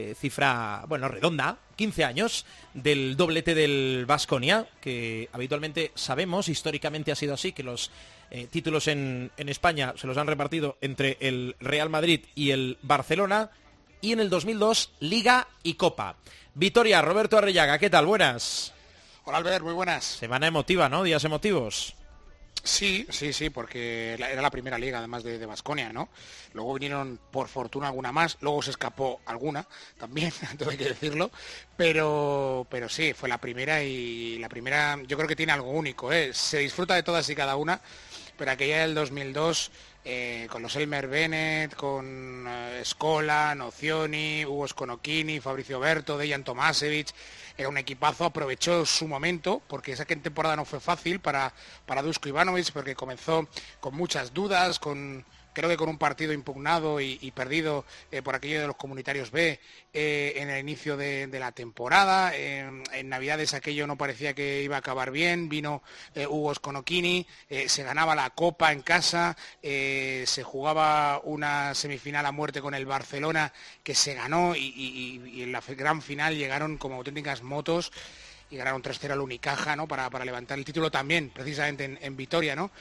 cifra, redonda, 15 años, del doblete del Baskonia, que habitualmente sabemos, históricamente ha sido así, que los títulos en España se los han repartido entre el Real Madrid y el Barcelona, y en el 2002, Liga y Copa. Vitoria, Roberto Arrellaga, ¿qué tal? Buenas. Hola Albert, muy buenas. Semana emotiva, ¿no? Días emotivos. Sí, porque era la primera liga además de Baskonia, ¿no? Luego vinieron por fortuna alguna más, luego se escapó alguna también, todo hay que decirlo, pero sí, fue la primera y la primera yo creo que tiene algo único, se disfruta de todas y cada una, pero aquella del 2002 con los Elmer Bennett, con Scola, Nozioni, Hugo Sconocchini, Fabrizio Berto, Dejan Tomasevic. Era un equipazo, aprovechó su momento, porque esa temporada no fue fácil para Duško Ivanović, porque comenzó con muchas dudas, creo que con un partido impugnado y perdido por aquello de los comunitarios B en el inicio de la temporada. En Navidades aquello no parecía que iba a acabar bien, vino Hugo Sconocchini, se ganaba la Copa en casa, se jugaba una semifinal a muerte con el Barcelona que se ganó y en la gran final llegaron como auténticas motos y ganaron 3-0 al Unicaja, ¿no? para levantar el título también, precisamente en Vitoria, ¿no?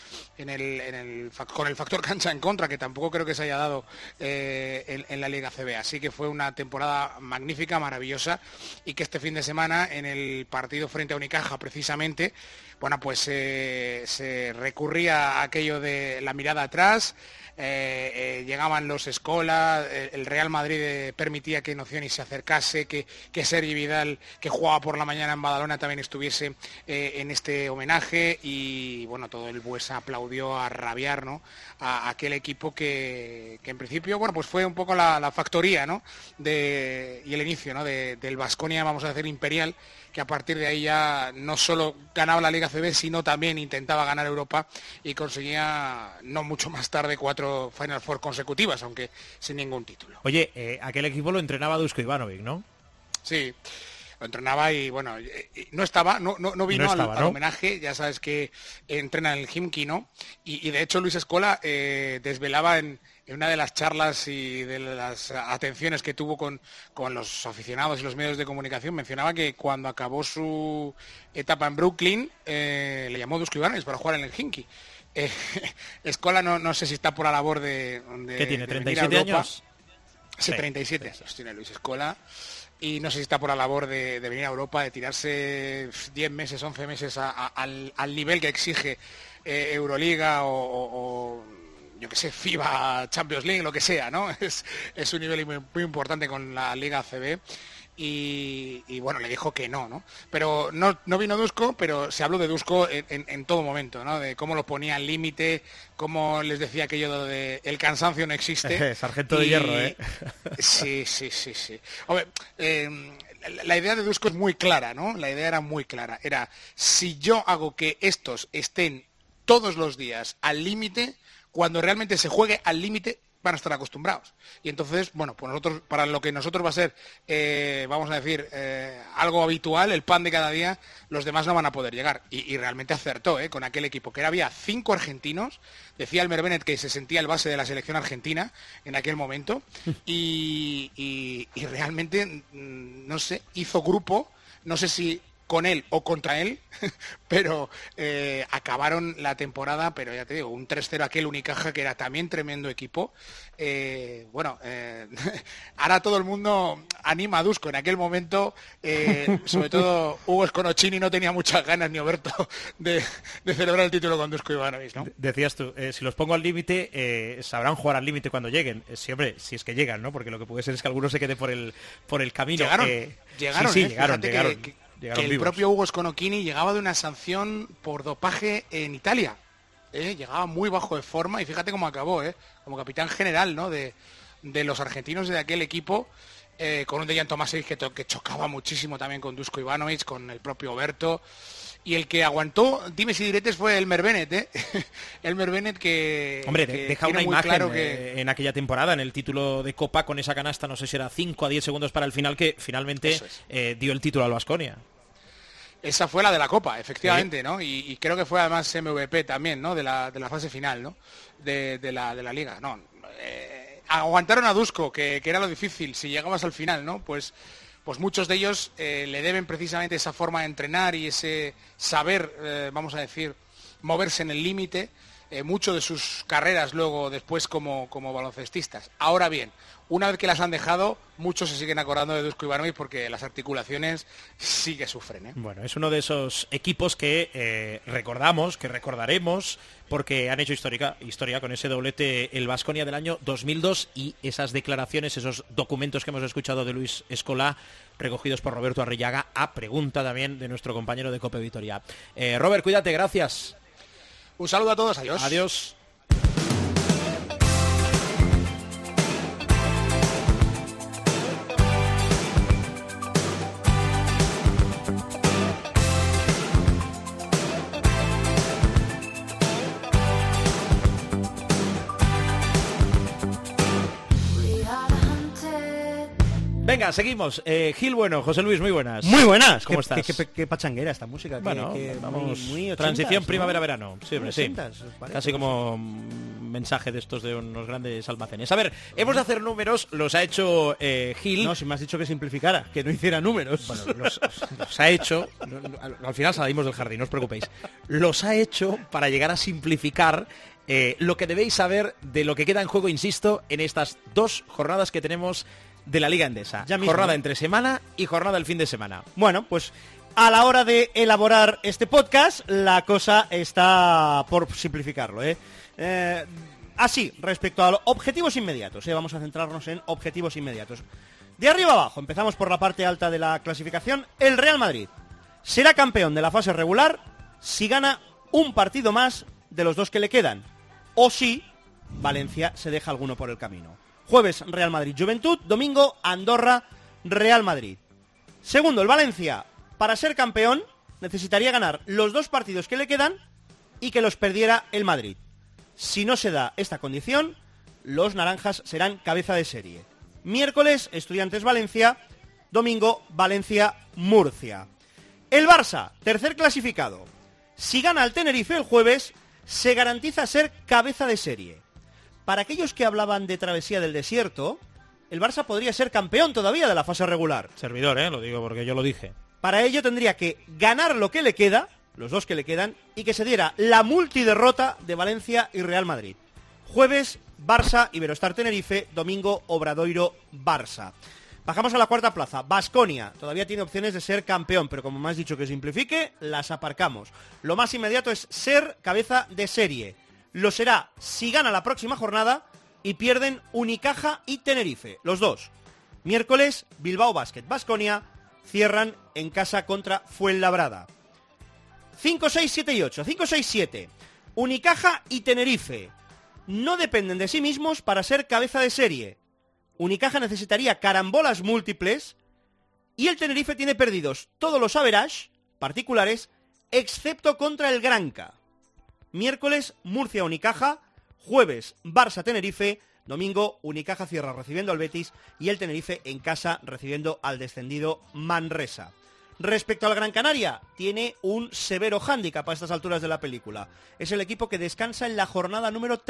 Con el factor cancha en contra, que tampoco creo que se haya dado en la Liga CB. Así que fue una temporada magnífica, maravillosa, y que este fin de semana, en el partido frente a Unicaja, precisamente, pues se recurría a aquello de la mirada atrás. Llegaban los Scola, el Real Madrid permitía que Nozioni se acercase, que Sergi Vidal, que jugaba por la mañana en Badalona, también estuviese en este homenaje, y todo el Buesa aplaudió a rabiar, ¿no? a aquel equipo que en principio pues fue un poco la factoría, ¿no? y el inicio, ¿no? del Baskonia, vamos a decir, imperial, que a partir de ahí ya no solo ganaba la Liga CB, sino también intentaba ganar Europa y conseguía, no mucho más tarde, 4 Final Four consecutivas, aunque sin ningún título. Oye, aquel equipo lo entrenaba Duško Ivanović, ¿no? Sí. Lo entrenaba y bueno, no estaba, no vino No estaba, al ¿no? homenaje, ya sabes que entrena en el Himki, ¿no? Y de hecho Luis Escola desvelaba en una de las charlas y de las atenciones que tuvo con los aficionados y los medios de comunicación, mencionaba que cuando acabó su etapa en Brooklyn, le llamó Dusko Ivanovic para jugar en el Himki. Escola no sé si está por la labor de ¿Qué tiene, de venir a 37 Europa. años? Sí, 37 años tiene Luis Escola. Y no sé si está por la labor de venir a Europa, de tirarse 10 meses, 11 meses al nivel que exige Euroliga o yo que sé, FIBA, Champions League, lo que sea, ¿no? Es un nivel muy importante con la Liga ACB. Y bueno, le dijo que no. Pero no vino Dusko, pero se habló de Dusko en todo momento, ¿no? De cómo lo ponía al límite, cómo les decía aquello de el cansancio no existe. Sargento de hierro, ¿eh? Sí. Hombre, la idea de Dusko es muy clara, ¿no? La idea era muy clara. Era, si yo hago que estos estén todos los días al límite, cuando realmente se juegue al límite, van a estar acostumbrados. Y entonces, bueno, pues nosotros, para lo que nosotros va a ser, vamos a decir, algo habitual, el pan de cada día, los demás no van a poder llegar. Y realmente acertó, con aquel equipo, que había 5 argentinos, decía Elmer Bennett que se sentía el base de la selección argentina en aquel momento, y realmente, no sé, hizo grupo, no sé si con él o contra él, pero acabaron la temporada, pero ya te digo, un 3-0 aquel Unicaja, que era también tremendo equipo. Ahora todo el mundo anima a Dusko. En aquel momento, sobre todo Hugo Sconocchini no tenía muchas ganas, ni Oberto, de celebrar el título con Dusko Ivanovic, ¿no? Decías tú, si los pongo al límite, sabrán jugar al límite cuando lleguen. Siempre, si es que llegan, ¿no? Porque lo que puede ser es que alguno se quede por el camino. Llegaron, sí, llegaron. Que el vivos. propio Hugo Sconocchini llegaba de una sanción por dopaje en Italia. Llegaba muy bajo de forma y fíjate cómo acabó, como capitán general, ¿no? de los argentinos de aquel equipo, con un Dejan Tomasevic que chocaba muchísimo también con Dusko Ivanovic, con el propio Oberto. Y el que aguantó dimes y diretes fue Elmer Bennett, Elmer Bennett que... Hombre, que deja una muy imagen claro que... en aquella temporada, en el título de Copa, con esa canasta, no sé si era 5 a 10 segundos para el final, que finalmente dio el título al Baskonia. Esa fue la de la Copa, efectivamente, Sí. ¿no? Y creo que fue además MVP también, ¿no? De la fase final, ¿no? De la Liga, ¿no? Aguantaron a Dusko, que era lo difícil, si llegabas al final, ¿no? Pues muchos de ellos le deben precisamente esa forma de entrenar y ese saber, vamos a decir, moverse en el límite, mucho de sus carreras luego después como baloncestistas. Ahora bien, una vez que las han dejado, muchos se siguen acordando de Dusko Ivanovic porque las articulaciones sí que sufren, Bueno, es uno de esos equipos que recordamos, que recordaremos, porque han hecho historia con ese doblete el Baskonia del año 2002 y esas declaraciones, esos documentos que hemos escuchado de Luis Escola, recogidos por Roberto Arrillaga, a pregunta también de nuestro compañero de Cope Vitoria. Robert, cuídate, gracias. Un saludo a todos, adiós. Adiós. Venga, seguimos. Gil Bueno, José Luis, muy buenas. Muy buenas. ¿Cómo ¿Qué, estás? qué pachanguera esta música. Bueno, vamos, muy 80s, transición ¿no? primavera-verano. Sí, hombre, sí. 80s, parece. Casi como un mensaje de estos de unos grandes almacenes. A ver, hemos de hacer números, los ha hecho Gil. No, si me has dicho que simplificara, que no hiciera números. Bueno, los ha hecho, al final salimos del jardín, no os preocupéis. Los ha hecho para llegar a simplificar lo que debéis saber de lo que queda en juego, insisto, en estas 2 jornadas que tenemos de la Liga Endesa. Ya mismo. Jornada entre semana y jornada el fin de semana. Bueno, pues a la hora de elaborar este podcast, la cosa está por simplificarlo, Así, respecto a los objetivos inmediatos, vamos a centrarnos en objetivos inmediatos. De arriba abajo, empezamos por la parte alta de la clasificación. El Real Madrid será campeón de la fase regular si gana un partido más de los 2 que le quedan, o si Valencia se deja alguno por el camino. Jueves, Real Madrid Juventud. Domingo, Andorra Real Madrid. Segundo, el Valencia, para ser campeón, necesitaría ganar los 2 partidos que le quedan y que los perdiera el Madrid. Si no se da esta condición, los naranjas serán cabeza de serie. Miércoles, Estudiantes Valencia. domingo Valencia-Murcia. El Barça, tercer clasificado. Si gana al Tenerife el jueves, se garantiza ser cabeza de serie. Para aquellos que hablaban de travesía del desierto, el Barça podría ser campeón todavía de la fase regular. Servidor, lo digo porque yo lo dije. Para ello tendría que ganar lo que le queda, los dos que le quedan, y que se diera la multiderrota de Valencia y Real Madrid. Jueves, Barça, Iberostar Tenerife, domingo, Obradoiro, Barça. Bajamos a la cuarta plaza. Baskonia todavía tiene opciones de ser campeón, pero como me has dicho que simplifique, las aparcamos. Lo más inmediato es ser cabeza de serie. Lo será si gana la próxima jornada y pierden Unicaja y Tenerife, los dos. Miércoles, Bilbao Basket, Baskonia cierran en casa contra Fuenlabrada. 5, 6, 7 y 8. 5, 6, 7. Unicaja y Tenerife no dependen de sí mismos para ser cabeza de serie. Unicaja necesitaría carambolas múltiples y el Tenerife tiene perdidos todos los average particulares excepto contra el Granca. Miércoles, Murcia Unicaja, jueves, Barça Tenerife, domingo, Unicaja cierra recibiendo al Betis y el Tenerife en casa recibiendo al descendido Manresa. Respecto al Gran Canaria, tiene un severo hándicap a estas alturas de la película. Es el equipo que descansa en la jornada número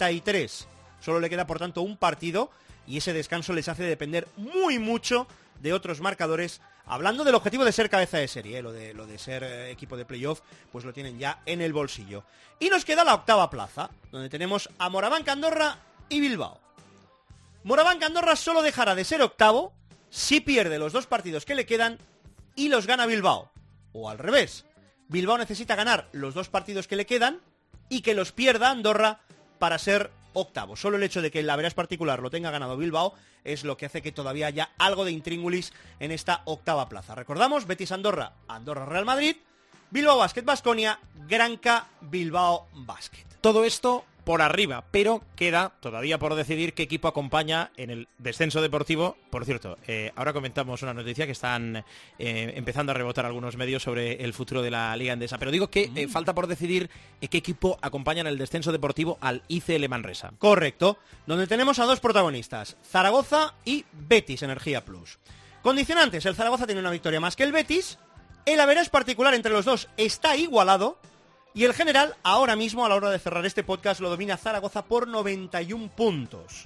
33. Solo le queda, por tanto, un partido y ese descanso les hace depender muy mucho de otros marcadores. Hablando del objetivo de ser cabeza de serie, lo de ser equipo de playoff, pues lo tienen ya en el bolsillo. Y nos queda la octava plaza, donde tenemos a Morabanc, Andorra y Bilbao. Morabanc, Andorra solo dejará de ser octavo si pierde los dos partidos que le quedan y los gana Bilbao. O al revés, Bilbao necesita ganar los dos partidos que le quedan y que los pierda Andorra para ser octavo. Solo el hecho de que el average particular lo tenga ganado Bilbao es lo que hace que todavía haya algo de intríngulis en esta octava plaza. Recordamos, Betis Andorra, Andorra Real Madrid, Bilbao Basket Baskonia, Granca Bilbao Basket. Todo esto por arriba, pero queda todavía por decidir qué equipo acompaña en el descenso deportivo. Por cierto, ahora comentamos una noticia que están empezando a rebotar algunos medios sobre el futuro de la Liga Endesa, pero digo que falta por decidir qué equipo acompaña en el descenso deportivo al ICL Manresa. Correcto, donde tenemos a dos protagonistas, Zaragoza y Betis Energía Plus. Condicionantes, el Zaragoza tiene una victoria más que el Betis, el average particular entre los dos está igualado, y el general, ahora mismo, a la hora de cerrar este podcast, lo domina Zaragoza por 91 puntos.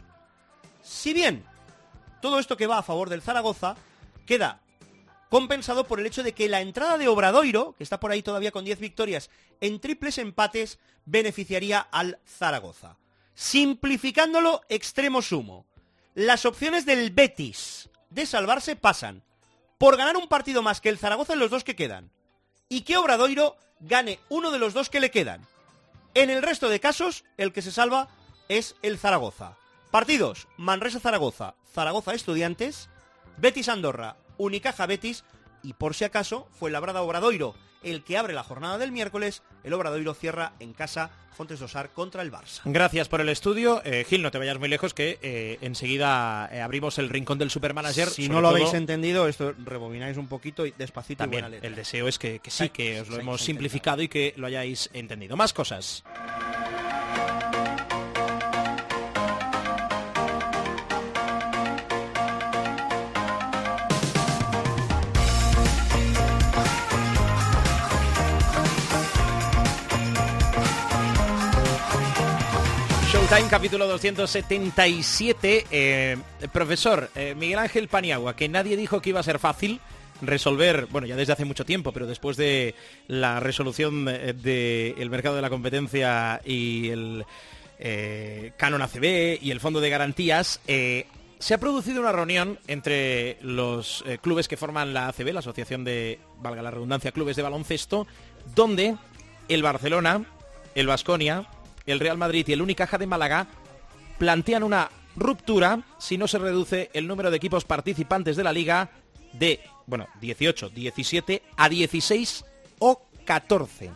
Si bien todo esto que va a favor del Zaragoza queda compensado por el hecho de que la entrada de Obradoiro, que está por ahí todavía con 10 victorias, en triples empates, beneficiaría al Zaragoza. Simplificándolo extremo sumo, las opciones del Betis de salvarse pasan por ganar un partido más que el Zaragoza en los dos que quedan, y que Obradoiro gane uno de los dos que le quedan. En el resto de casos, el que se salva es el Zaragoza. Partidos: Manresa-Zaragoza, Zaragoza-Estudiantes, Betis-Andorra, Unicaja-Betis y, por si acaso, Fuenlabrada-Obradoiro. El que abre la jornada del miércoles, el Obradoiro cierra en casa Fontes Dosar contra el Barça. Gracias por el estudio. Gil, no te vayas muy lejos, que enseguida abrimos el rincón del Supermanager. Si no lo habéis entendido, esto rebobináis un poquito y despacito. También, y buena letra. el deseo es que sí, que os lo hemos simplificado y que lo hayáis entendido. Más cosas. Showtime, capítulo 277. Profesor Miguel Ángel Paniagua, que nadie dijo que iba a ser fácil resolver, bueno, ya desde hace mucho tiempo, pero después de la resolución del mercado de la competencia y el canon ACB y el fondo de garantías, se ha producido una reunión entre los clubes que forman la ACB, la Asociación de, valga la redundancia, Clubes de Baloncesto, donde el Barcelona, el Baskonia, el Real Madrid y el Unicaja de Málaga plantean una ruptura si no se reduce el número de equipos participantes de la Liga de, 18, 17 a 16 o 14.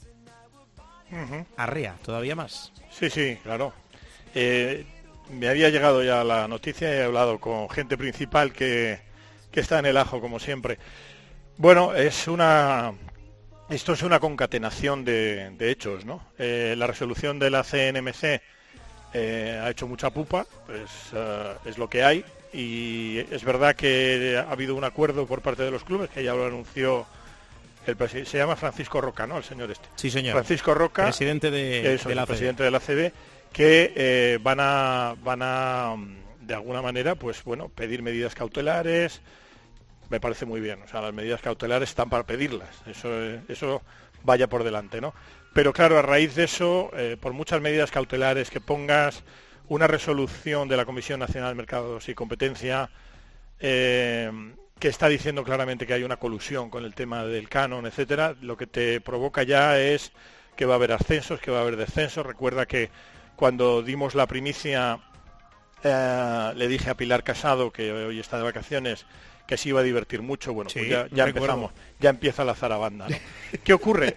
Arrea, todavía más. Sí, claro. Me había llegado ya la noticia y he hablado con gente principal que está en el ajo, como siempre. Bueno, esto es una concatenación de hechos, ¿no? La resolución de la CNMC ha hecho mucha pupa, pues es lo que hay. y es verdad que ha habido un acuerdo por parte de los clubes, que ya lo anunció el presidente, se llama Francisco Roca, ¿no? El señor este. Sí, señor. Francisco Roca, presidente de la ACB. Presidente de la ACB, que van a de alguna manera, pues bueno, pedir medidas cautelares. Me parece muy bien, o sea, las medidas cautelares están para pedirlas, eso vaya por delante, ¿no? Pero claro, a raíz de eso, por muchas medidas cautelares que pongas, una resolución de la Comisión Nacional de Mercados y Competencia que está diciendo claramente que hay una colusión con el tema del canon, etcétera, lo que te provoca ya es que va a haber ascensos, que va a haber descensos. Recuerda que cuando dimos la primicia, le dije a Pilar Casado, que hoy está de vacaciones, que se iba a divertir mucho. Bueno, sí, pues ya empezamos, ya empieza la zarabanda, ¿no? ¿Qué ocurre?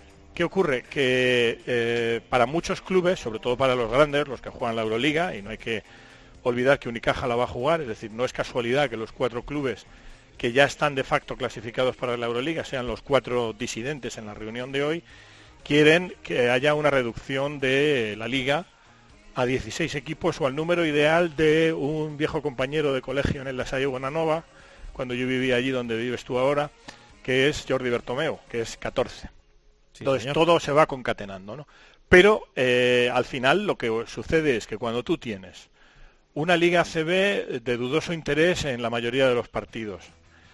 Que para muchos clubes, sobre todo para los grandes, los que juegan la Euroliga, y no hay que olvidar que Unicaja la va a jugar, es decir, no es casualidad que los 4 clubes que ya están de facto clasificados para la Euroliga sean los 4 disidentes en la reunión de hoy, quieren que haya una reducción de la liga a 16 equipos o al número ideal de un viejo compañero de colegio en el Lasalle Bonanova, cuando yo vivía allí donde vives tú ahora, que es Jordi Bertomeu, que es 14. Sí, entonces señor, todo se va concatenando, ¿no? Pero al final lo que sucede es que cuando tú tienes una liga ACB de dudoso interés en la mayoría de los partidos,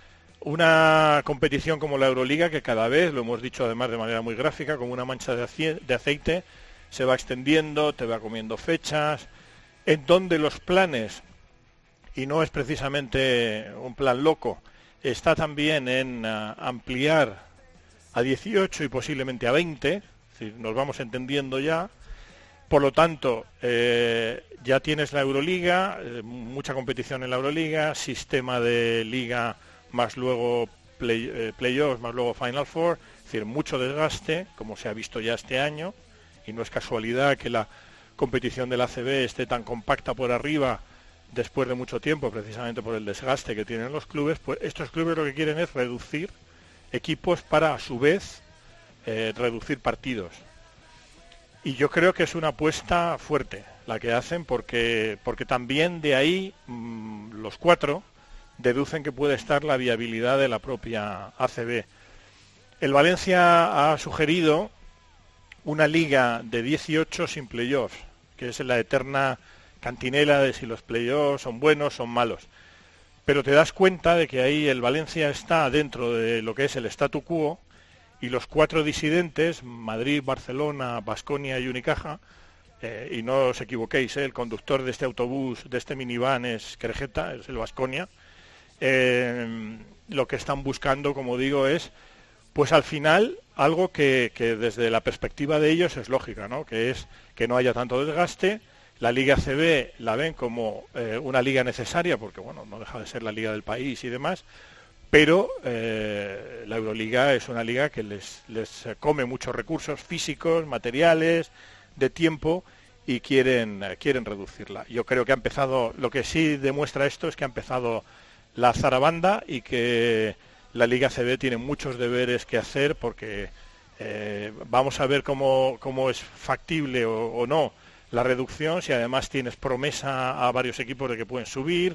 una competición como la Euroliga, que cada vez, lo hemos dicho además de manera muy gráfica, como una mancha de aceite, se va extendiendo, te va comiendo fechas, en donde los planes, y no es precisamente un plan loco, está también en ampliar a 18 y posiblemente a 20, si nos vamos entendiendo ya. Por lo tanto, ya tienes la Euroliga, mucha competición en la Euroliga, sistema de liga más luego playoffs, más luego Final Four, es decir, mucho desgaste, como se ha visto ya este año, y no es casualidad que la competición de la ACB esté tan compacta por arriba después de mucho tiempo, precisamente por el desgaste que tienen los clubes. Pues estos clubes lo que quieren es reducir equipos para, a su vez, reducir partidos. Y yo creo que es una apuesta fuerte la que hacen, porque también de ahí los 4 deducen que puede estar la viabilidad de la propia ACB. El Valencia ha sugerido una liga de 18 sin playoffs, que es la eterna cantinela de si los playoffs son buenos, son malos. Pero te das cuenta de que ahí el Valencia está dentro de lo que es el statu quo, y los 4 disidentes, Madrid, Barcelona, Baskonia y Unicaja, y no os equivoquéis, el conductor de este autobús, de este minivan es Querejeta, es el Baskonia, lo que están buscando, como digo, es, pues al final, algo que desde la perspectiva de ellos es lógica, ¿no? Que es que no haya tanto desgaste. La Liga CB la ven como una liga necesaria, porque bueno, no deja de ser la liga del país y demás, pero la Euroliga es una liga que les come muchos recursos físicos, materiales, de tiempo, y quieren reducirla. Yo creo que ha empezado, lo que sí demuestra esto es que ha empezado la zarabanda y que la Liga CB tiene muchos deberes que hacer, porque vamos a ver cómo es factible o no la reducción, si además tienes promesa a varios equipos de que pueden subir,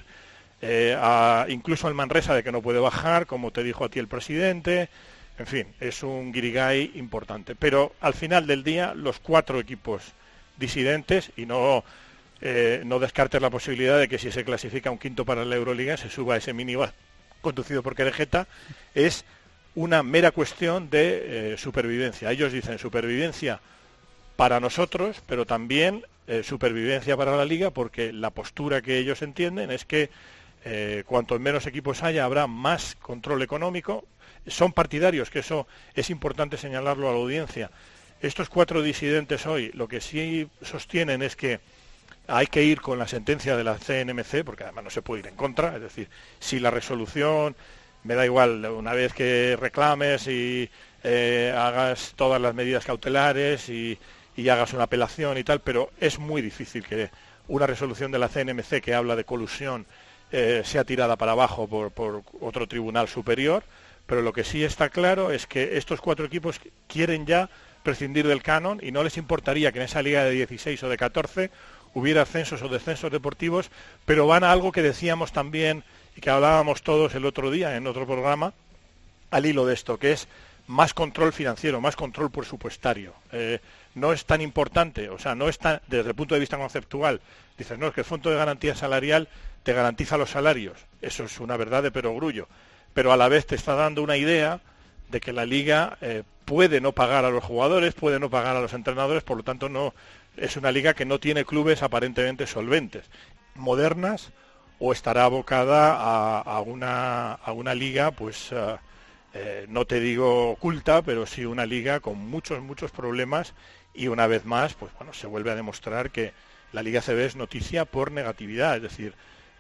incluso al Manresa de que no puede bajar, como te dijo a ti el presidente. En fin, es un guirigay importante. Pero al final del día, los 4 equipos disidentes, y no descartes la posibilidad de que si se clasifica un quinto para la Euroliga se suba ese minivan conducido por Querejeta, es una mera cuestión de supervivencia. Ellos dicen supervivencia para nosotros, pero también supervivencia para la liga, porque la postura que ellos entienden es que cuanto menos equipos haya, habrá más control económico. Son partidarios, que eso es importante señalarlo a la audiencia. Estos 4 disidentes hoy lo que sí sostienen es que hay que ir con la sentencia de la CNMC, porque además no se puede ir en contra, es decir, si la resolución, me da igual, una vez que reclames y hagas todas las medidas cautelares y hagas una apelación y tal, pero es muy difícil que una resolución de la CNMC que habla de colusión sea tirada para abajo por otro tribunal superior. Pero lo que sí está claro es que estos 4 equipos quieren ya prescindir del canon, y no les importaría que en esa liga de 16 o de 14 hubiera ascensos o descensos deportivos, pero van a algo que decíamos también y que hablábamos todos el otro día en otro programa, al hilo de esto, que es más control financiero, más control presupuestario. No es tan importante, o sea, no es tan, desde el punto de vista conceptual, dices, no, es que el Fondo de Garantía Salarial te garantiza los salarios, eso es una verdad de perogrullo, pero a la vez te está dando una idea de que la Liga puede no pagar a los jugadores, puede no pagar a los entrenadores, por lo tanto no es una liga que no tiene clubes aparentemente solventes, modernas, o estará abocada a una liga, pues no te digo oculta, pero sí una liga con muchos problemas, y una vez más, pues bueno, se vuelve a demostrar que la Liga ACB es noticia por negatividad, es decir,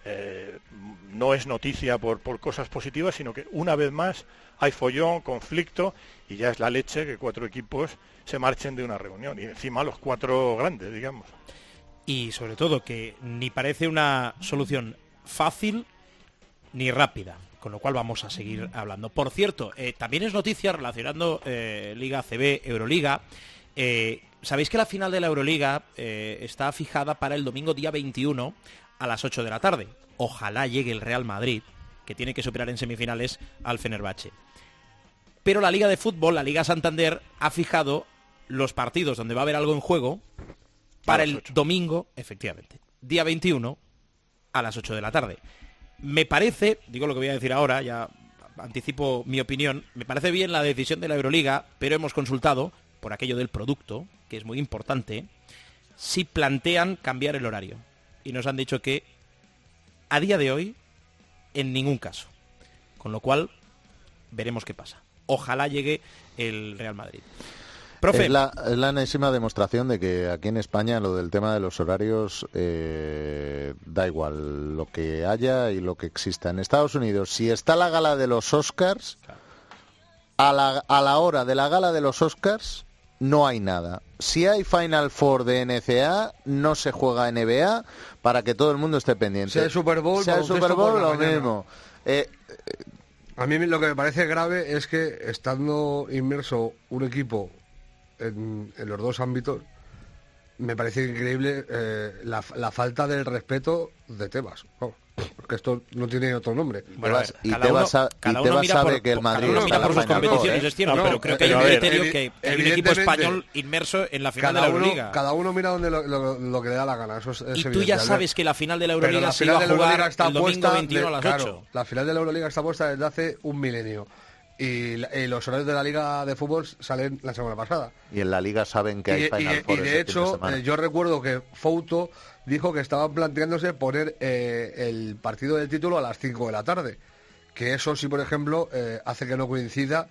no es noticia por cosas positivas, sino que una vez más hay follón, conflicto, y ya es la leche que 4 equipos se marchen de una reunión, y encima los 4 grandes, digamos. Y sobre todo que ni parece una solución fácil ni rápida, con lo cual vamos a seguir hablando. Por cierto, también es noticia relacionando Liga ACB, Euroliga. Sabéis que la final de la Euroliga está fijada para el domingo día 21 a las 8 de la tarde. Ojalá llegue el Real Madrid, que tiene que superar en semifinales al Fenerbahce. Pero la Liga de Fútbol, la Liga Santander, ha fijado los partidos donde va a haber algo en juego para el domingo, efectivamente, día 21 a las 8 de la tarde. Me parece, digo lo que voy a decir ahora, ya anticipo mi opinión, me parece bien la decisión de la Euroliga, pero hemos consultado, por aquello del producto, que es muy importante, si plantean cambiar el horario. Y nos han dicho que a día de hoy, en ningún caso. Con lo cual, veremos qué pasa. Ojalá llegue el Real Madrid. Profe. Es la enésima demostración de que aquí en España lo del tema de los horarios da igual lo que haya y lo que exista. En Estados Unidos, si está la gala de los Oscars, a la hora de la gala de los Oscars no hay nada. Si hay Final Four de NCAA, no se juega NBA para que todo el mundo esté pendiente. Si hay Super Bowl, lo mismo. A mí lo que me parece grave es que, estando inmerso un equipo en los dos ámbitos, me parece increíble la falta del respeto de Tebas. Porque esto no tiene otro nombre. Bueno, Tebas sabe que el Madrid mira por sus competiciones, es cierto, pero creo que hay un criterio que hay un equipo español inmerso en la final de la Euroliga. Cada uno mira donde lo que le da la gana. Eso es y tú ya sabes que la final de la Euroliga se iba a jugar el domingo 21 a las 8. Claro, la final de la Euroliga está puesta desde hace un milenio. Y los horarios de la Liga de Fútbol salen la semana pasada. Y en la Liga saben que hay Final Four. Y de hecho, yo recuerdo que Fouto dijo que estaban planteándose poner el partido del título a las 5 de la tarde. Que eso sí, por ejemplo, hace que no coincida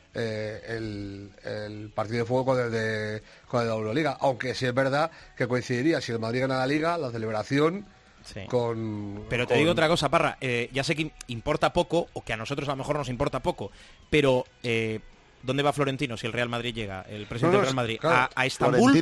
el partido de fútbol con el de la Euroliga. Aunque sí es verdad que coincidiría, si el Madrid gana la Liga, la celebración... Sí. Pero te digo otra cosa, Parra, ya sé que importa poco, o que a nosotros a lo mejor nos importa poco, pero ¿dónde va Florentino si el Real Madrid llega? El presidente del Real Madrid, claro, ¿a Estambul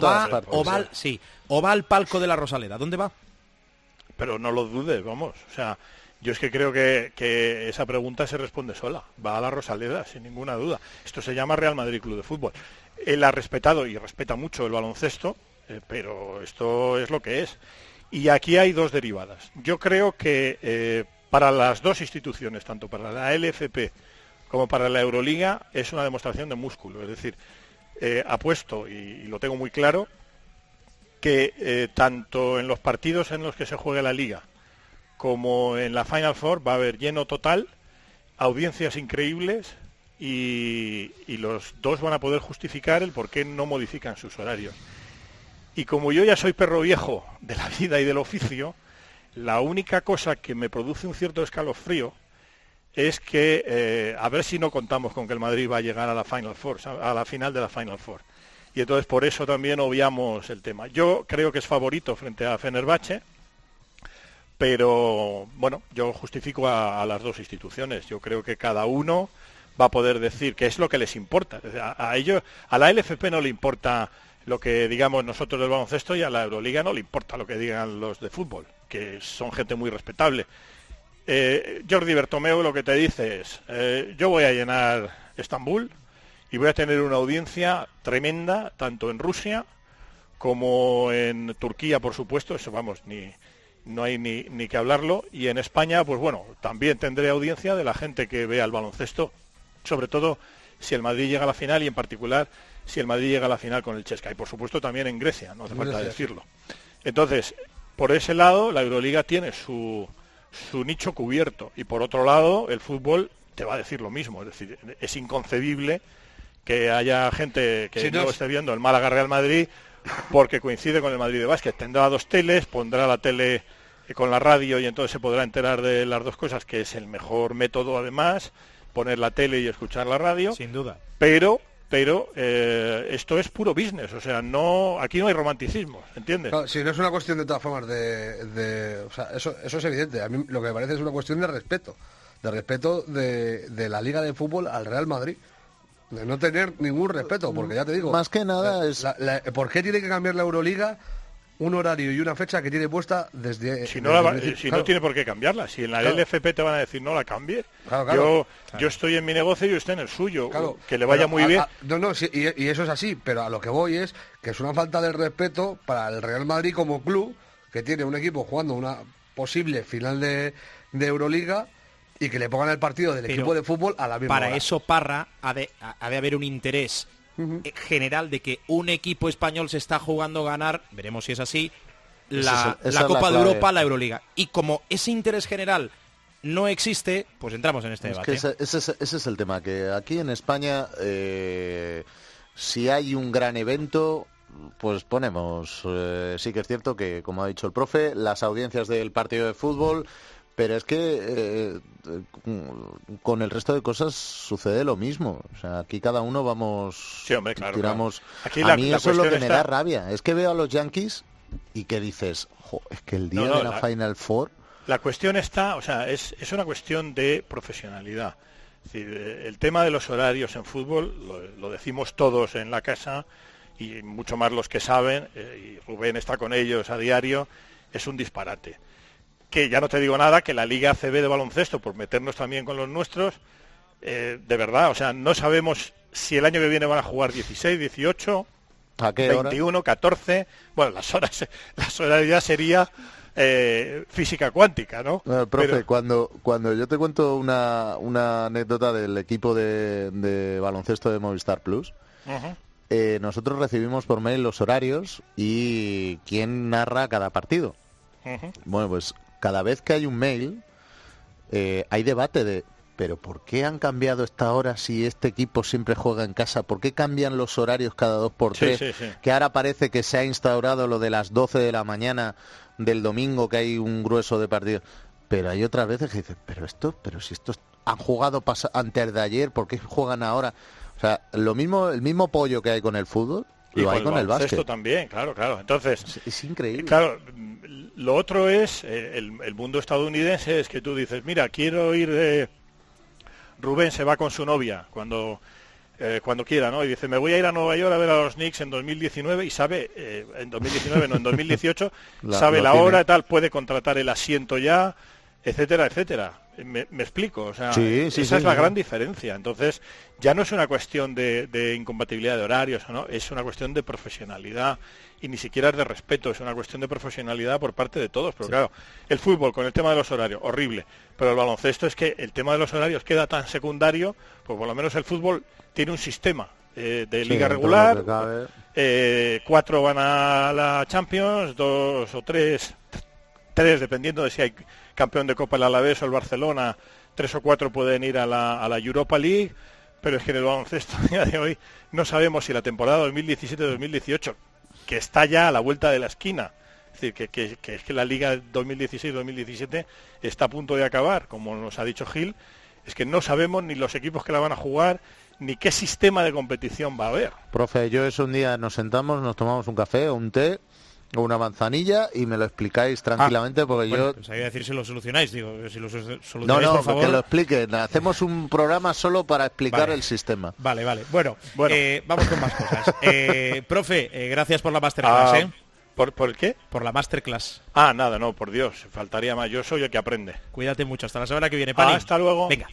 o va al palco de la Rosaleda? ¿Dónde va? Pero no lo dudes, vamos, o sea, yo es que creo que esa pregunta se responde sola, va a la Rosaleda, sin ninguna duda. Esto se llama Real Madrid Club de Fútbol. Él ha respetado y respeta mucho el baloncesto, pero esto es lo que es. Y aquí hay dos derivadas. Yo creo que para las dos instituciones, tanto para la LFP como para la Euroliga, es una demostración de músculo. Es decir, apuesto, y lo tengo muy claro, que tanto en los partidos en los que se juegue la Liga como en la Final Four va a haber lleno total, audiencias increíbles, y los dos van a poder justificar el por qué no modifican sus horarios. Y como yo ya soy perro viejo de la vida y del oficio, la única cosa que me produce un cierto escalofrío es que a ver si no contamos con que el Madrid va a llegar a la Final Four, a la final de la Final Four. Y entonces por eso también obviamos el tema. Yo creo que es favorito frente a Fenerbahce, pero bueno, yo justifico a las dos instituciones. Yo creo que cada uno va a poder decir qué es lo que les importa. A ellos, a la LFP no le importa lo que digamos nosotros del baloncesto, y a la Euroliga no le importa lo que digan los de fútbol, que son gente muy respetable. Jordi Bertomeu lo que te dice es, yo voy a llenar Estambul y voy a tener una audiencia tremenda, tanto en Rusia como en Turquía, por supuesto, eso vamos, no hay ni que hablarlo, y en España, pues bueno, también tendré audiencia de la gente que vea el baloncesto, sobre todo si el Madrid llega a la final y en particular si el Madrid llega a la final con el Chesca, y por supuesto también en Grecia, no hace falta decirlo. Entonces, por ese lado, la Euroliga tiene su nicho cubierto, y por otro lado, el fútbol te va a decir lo mismo, es decir, es inconcebible que haya gente que no esté viendo el Málaga Real Madrid porque coincide con el Madrid de básquet. Tendrá 2 teles, pondrá la tele con la radio y entonces se podrá enterar de las 2 cosas, que es el mejor método además, poner la tele y escuchar la radio. Sin duda. Pero esto es puro business, o sea, aquí no hay romanticismo, ¿entiendes? No, si no es una cuestión de todas formas o sea, eso es evidente. A mí lo que me parece es una cuestión de respeto de la Liga de Fútbol al Real Madrid. De no tener ningún respeto, porque ya te digo... Más que nada es... ¿Por qué tiene que cambiar la Euroliga un horario y una fecha que tiene puesta desde... No tiene por qué cambiarla. Si en la LFP te van a decir no la cambie, yo estoy en mi negocio y usted en el suyo. Que le vaya muy bien. Y eso es así, pero a lo que voy es que es una falta de respeto para el Real Madrid como club, que tiene un equipo jugando una posible final de Euroliga, y que le pongan el partido del equipo de fútbol a la misma hora. Para eso, Parra, ha de haber un interés general de que un equipo español se está jugando a ganar, veremos si es así, la Copa de Europa, la Euroliga. Y como ese interés general no existe, pues entramos en este debate. Que ese es el tema, que aquí en España, si hay un gran evento, pues ponemos, sí que es cierto que, como ha dicho el profe, las audiencias del partido de fútbol... Pero es que con el resto de cosas sucede lo mismo. O sea, aquí cada uno vamos... Sí, hombre, claro. Tiramos... Aquí a mí eso es lo que me da rabia. Es que veo a los Yankees y que dices, es que el día de la Final Four... La cuestión está, o sea, es una cuestión de profesionalidad. Es decir, el tema de los horarios en fútbol, lo decimos todos en la casa, y mucho más los que saben, y Rubén está con ellos a diario, es un disparate. Que ya no te digo nada, que la Liga ACB de baloncesto, por meternos también con los nuestros, de verdad, o sea, no sabemos si el año que viene van a jugar 16, 18, ¿a qué 21, hora? 14, bueno, las horas ya sería física cuántica, ¿no? Profe, cuando yo te cuento una anécdota del equipo de baloncesto de Movistar Plus, nosotros recibimos por mail los horarios y quién narra cada partido. Bueno, pues cada vez que hay un mail hay debate pero ¿por qué han cambiado esta hora si este equipo siempre juega en casa? ¿Por qué cambian los horarios cada 2x3? Sí. Que ahora parece que se ha instaurado lo de las 12 de la mañana del domingo, que hay un grueso de partidos. Pero hay otras veces que dicen, pero si estos han jugado antes de ayer, ¿por qué juegan ahora? O sea, el mismo pollo que hay con el fútbol, lo hay con el básquet. Esto también, claro. Entonces, es increíble. Claro, lo otro es el mundo estadounidense, es que tú dices, mira, quiero ir Rubén se va con su novia cuando quiera, ¿no? Y dice, me voy a ir a Nueva York a ver a los Knicks en 2019 y sabe, en 2018, sabe la hora y tal, puede contratar el asiento ya, etcétera. Me explico, o sea, esa es la gran diferencia. Entonces, ya no es una cuestión de incompatibilidad de horarios, ¿no? Es una cuestión de profesionalidad y ni siquiera es de respeto, es una cuestión de profesionalidad por parte de todos. Pero claro, el fútbol con el tema de los horarios, horrible. Pero el baloncesto es que el tema de los horarios queda tan secundario, pues por lo menos el fútbol tiene un sistema de liga regular, 4 van a la Champions, 2 o 3 dependiendo de si hay campeón de Copa el Alavés o el Barcelona, 3 o 4 pueden ir a la Europa League, pero es que en el baloncesto a día de hoy no sabemos si la temporada 2017-2018, que está ya a la vuelta de la esquina, es decir, que es que la Liga 2016-2017 está a punto de acabar, como nos ha dicho Gil, es que no sabemos ni los equipos que la van a jugar, ni qué sistema de competición va a haber. Profe, yo un día nos sentamos, nos tomamos un café o un té, o una manzanilla y me lo explicáis tranquilamente porque bueno, yo... Pues hay que decir si lo solucionáis, digo, si lo solucionáis, no, por favor. Que lo expliquen. Hacemos un programa solo para explicar el sistema. Vale. Bueno. Vamos con más cosas. Profe, gracias por la masterclass, ¿Por qué? Por la masterclass. Nada, no, por Dios, faltaría más. Yo soy el que aprende. Cuídate mucho, hasta la semana que viene, Pani. Hasta luego. Venga.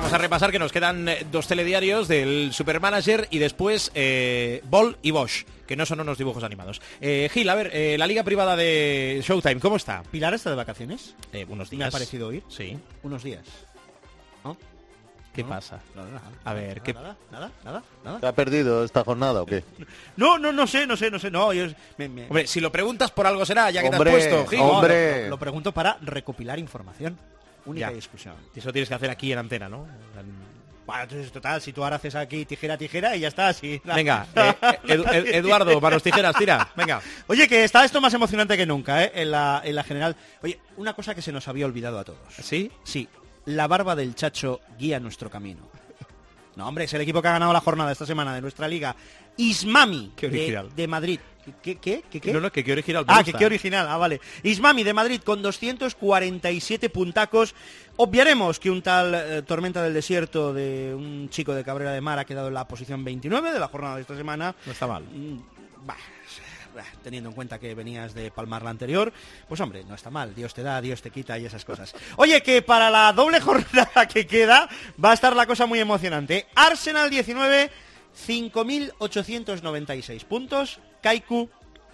Vamos a repasar que nos quedan 2 telediarios del Supermanager y después Ball y Bosch, que no son unos dibujos animados. Gil, a ver, la liga privada de Showtime, ¿cómo está? ¿Pilar está de vacaciones? Unos días. ¿Me ha parecido oír? Sí. Unos días. ¿No? ¿Qué pasa? No, nada. A ver, ¿qué? Nada. ¿Te ha perdido esta jornada o qué? No sé. No, yo... Hombre, si lo preguntas por algo será, ya que Hombre, te has puesto, Gil. hombre. Lo pregunto para recopilar información. Única Ya. y exclusión. Eso tienes que hacer aquí en antena, ¿no? Bueno, entonces, total, si tú ahora haces aquí tijera y ya está. Sí. Venga, Eduardo, manos tijeras, tira. Venga. Oye, que está esto más emocionante que nunca, en la general. Oye, una cosa que se nos había olvidado a todos. ¿Sí? Sí, la barba del Chacho guía nuestro camino. No, hombre, es el equipo que ha ganado la jornada esta semana de nuestra liga. Ismami, Qué original. de Madrid. ¿Qué? No, que qué original. me Ah, gusta. qué original, vale. Ismami de Madrid con 247 puntacos. Obviaremos que un tal Tormenta del Desierto de un chico de Cabrera de Mar ha quedado en la posición 29 de la jornada de esta semana. No está mal. Teniendo en cuenta que venías de palmar la anterior, pues hombre, no está mal. Dios te da, Dios te quita y esas cosas. Oye, que para la doble jornada que queda va a estar la cosa muy emocionante. Arsenal 19, 5.896 puntos. Kaiku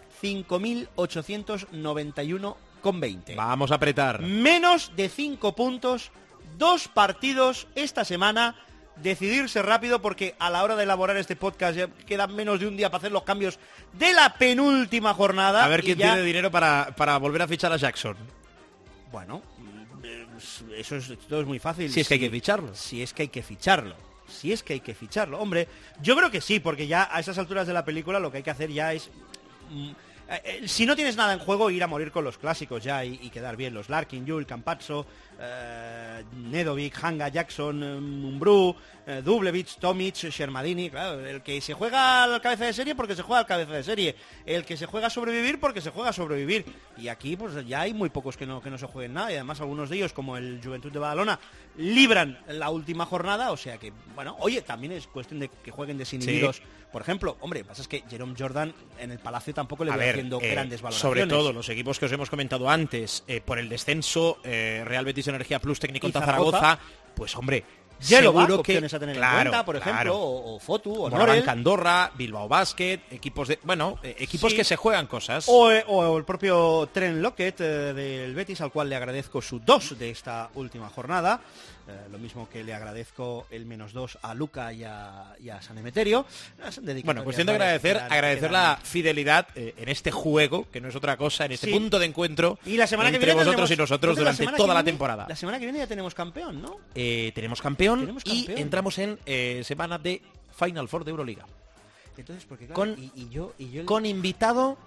5.891,20. Vamos a apretar. Menos de 5 puntos, 2 partidos esta semana. Decidirse rápido porque a la hora de elaborar este podcast ya queda menos de un día para hacer los cambios de la penúltima jornada. A ver y quién ya... tiene dinero para volver a fichar a Jackson. Bueno, esto es muy fácil. Si es que hay que ficharlo. Si es que hay que ficharlo. Hombre, yo creo que sí, porque ya a esas alturas de la película lo que hay que hacer ya es... si no tienes nada en juego, ir a morir con los clásicos ya y quedar bien. Los Larkin, Yul, Campazzo, Nedovic, Hanga, Jackson, Mumbrú, Dublevich, Tomic, Shermadini. Claro, el que se juega al cabeza de serie porque se juega al cabeza de serie. El que se juega a sobrevivir porque se juega a sobrevivir. Y aquí pues ya hay muy pocos que no se jueguen nada. Y además algunos de ellos, como el Juventud de Badalona, libran la última jornada. O sea que, bueno, oye, también es cuestión de que jueguen desinhibidos. Sí. Por ejemplo, hombre, pasa es que Jerome Jordan en el Palacio tampoco le va haciendo grandes valoraciones. Sobre todo los equipos que os hemos comentado antes, por el descenso, Real Betis Energía Plus, Técnico Zaragoza, pues hombre, seguro que opciones a tener en cuenta, por ejemplo, o Fotu, o Morabanca Andorra, Bilbao Basket, equipos de, equipos sí. que se juegan cosas. O el propio Trent Lockett del Betis, al cual le agradezco su 2 de esta última jornada. Lo mismo que le agradezco el -2 a Luca y a San Emeterio. Bueno, cuestión de agradecer la fidelidad en este juego, que no es otra cosa, en este punto de encuentro y la semana entre que viene vosotros y nosotros durante toda la temporada. La semana que viene ya tenemos campeón, ¿no? Tenemos campeón y entramos en semana de Final Four de Euroliga. Entonces, porque claro, con invitado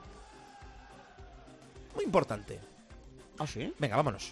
muy importante. ¿Ah, sí? Venga, vámonos.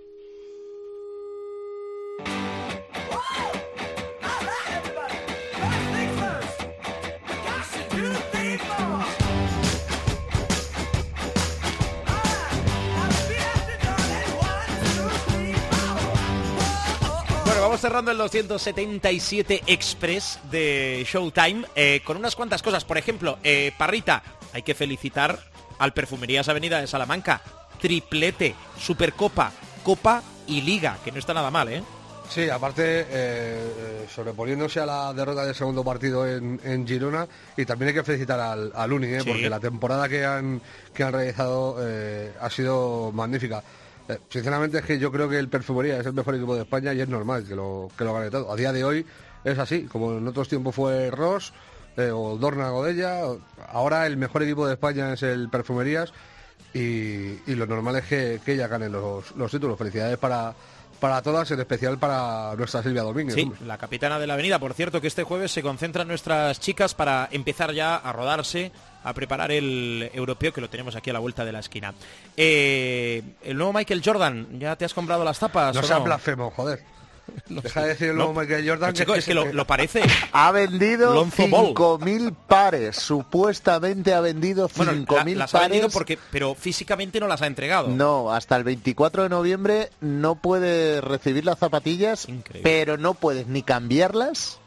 Vamos cerrando el 277 Express de Showtime con unas cuantas cosas. Por ejemplo, Parrita, hay que felicitar al Perfumerías Avenida de Salamanca. Triplete, Supercopa, Copa y Liga, que no está nada mal, ¿eh? Sí, aparte, sobreponiéndose a la derrota del segundo partido en Girona, y también hay que felicitar al Uni, sí. Porque la temporada que han realizado ha sido magnífica. Sinceramente es que yo creo que el Perfumería es el mejor equipo de España y es normal que lo gane todo. A día de hoy es así, como en otros tiempos fue Ross o Dorna Godella. Ahora el mejor equipo de España es el Perfumerías y lo normal es que ella gane los títulos. Felicidades para todas, en especial para nuestra Silvia Domínguez. Sí, hombre. la capitana de la avenida. Por cierto, que este jueves se concentran nuestras chicas para empezar ya a rodarse, a preparar el europeo, que lo tenemos aquí a la vuelta de la esquina. El nuevo Michael Jordan, ¿ya te has comprado las tapas? No seas blasfemo, joder. Deja de decir el nuevo Michael Jordan. Chico, es que lo parece. Ha vendido Lonzo Ball. 5.000 pares. Supuestamente ha vendido 5.000 las pares. ha vendido pero físicamente no las ha entregado. No, hasta el 24 de noviembre no puedes recibir las zapatillas, increíble. Pero no puedes ni cambiarlas,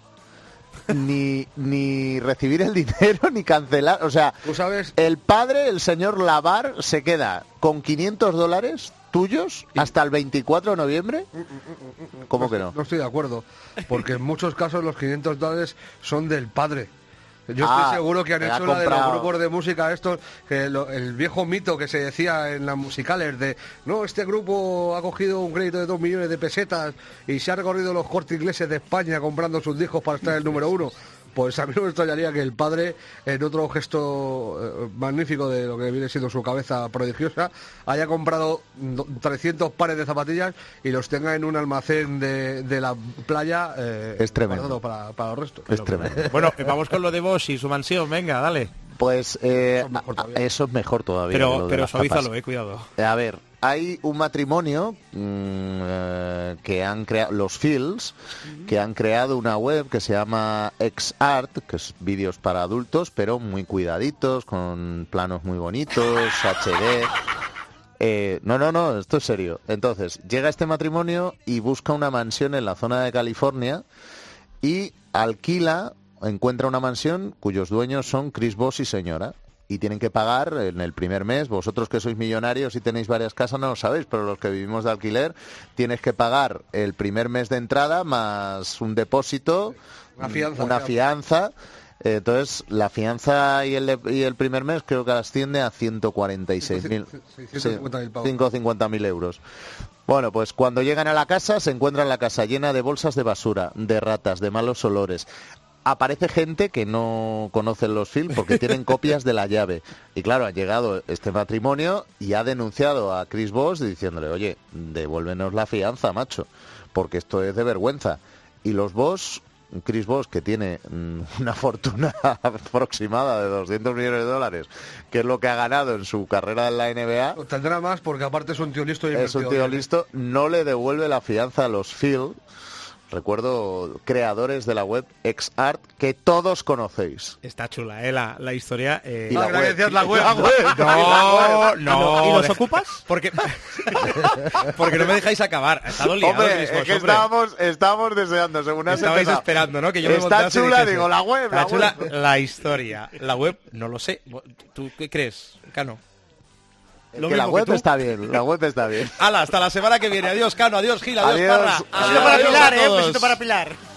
ni recibir el dinero, ni cancelar. O sea, ¿tú sabes? El padre, el señor Lavar, se queda con $500 tuyos hasta el 24 de noviembre? ¿Cómo que no? No estoy de acuerdo, porque en muchos casos los $500 son del padre. Yo estoy seguro que han hecho la de los grupos de música estos, que el viejo mito que se decía en las musicales de no, este grupo ha cogido un crédito de 2 millones de pesetas y se ha recorrido los Cortes Ingleses de España comprando sus discos para estar en el número 1. Pues a mí no me extrañaría que el padre, en otro gesto magnífico de lo que viene siendo su cabeza prodigiosa, haya comprado 300 pares de zapatillas y los tenga en un almacén de la playa es tremendo para los restos. Es tremendo. Bueno, vamos con lo de Bosch y su mansión, venga, dale. Pues eso es mejor todavía. Pero suavízalo, cuidado. A ver, hay un matrimonio que han creado, los Fields, que han creado una web que se llama XArt, que es vídeos para adultos, pero muy cuidaditos, con planos muy bonitos, HD. No, esto es serio. Entonces, llega este matrimonio y busca una mansión en la zona de California y encuentra una mansión cuyos dueños son Chris Voss y señora. Y tienen que pagar en el primer mes. Vosotros que sois millonarios y tenéis varias casas no lo sabéis, pero los que vivimos de alquiler tienes que pagar el primer mes de entrada más un depósito, una fianza. Entonces, la fianza y el primer mes creo que asciende a 146.000, 150.000 euros. Bueno, pues cuando llegan a la casa se encuentran la casa llena de bolsas de basura, de ratas, de malos olores. Aparece gente que no conocen los Fields porque tienen copias de la llave. Y claro, ha llegado este matrimonio y ha denunciado a Chris Voss diciéndole, oye, devuélvenos la fianza, macho, porque esto es de vergüenza. Y los Voss, Chris Voss, que tiene una fortuna aproximada de $200 millones, que es lo que ha ganado en su carrera en la NBA. Tendrá más porque aparte es un tío listo. Es un tío listo, no le devuelve la fianza a los Fields. Recuerdo creadores de la web XArt que todos conocéis. Está chula, la historia. Y la web. La web. No. ¿Y los ocupas? Porque no me dejáis acabar. Está liado. Hombre, es que estábamos deseando, según has estabais empezado. esperando, ¿no? Que yo me está chula, digo, la web. Está chula la historia. La web, no lo sé. ¿Tú qué crees, Cano? Que la web está bien, la web está bien. Hala, hasta la semana que viene. Adiós, Cano, adiós, Gil, adiós, Parra. Besito para Pilar, besito para Pilar.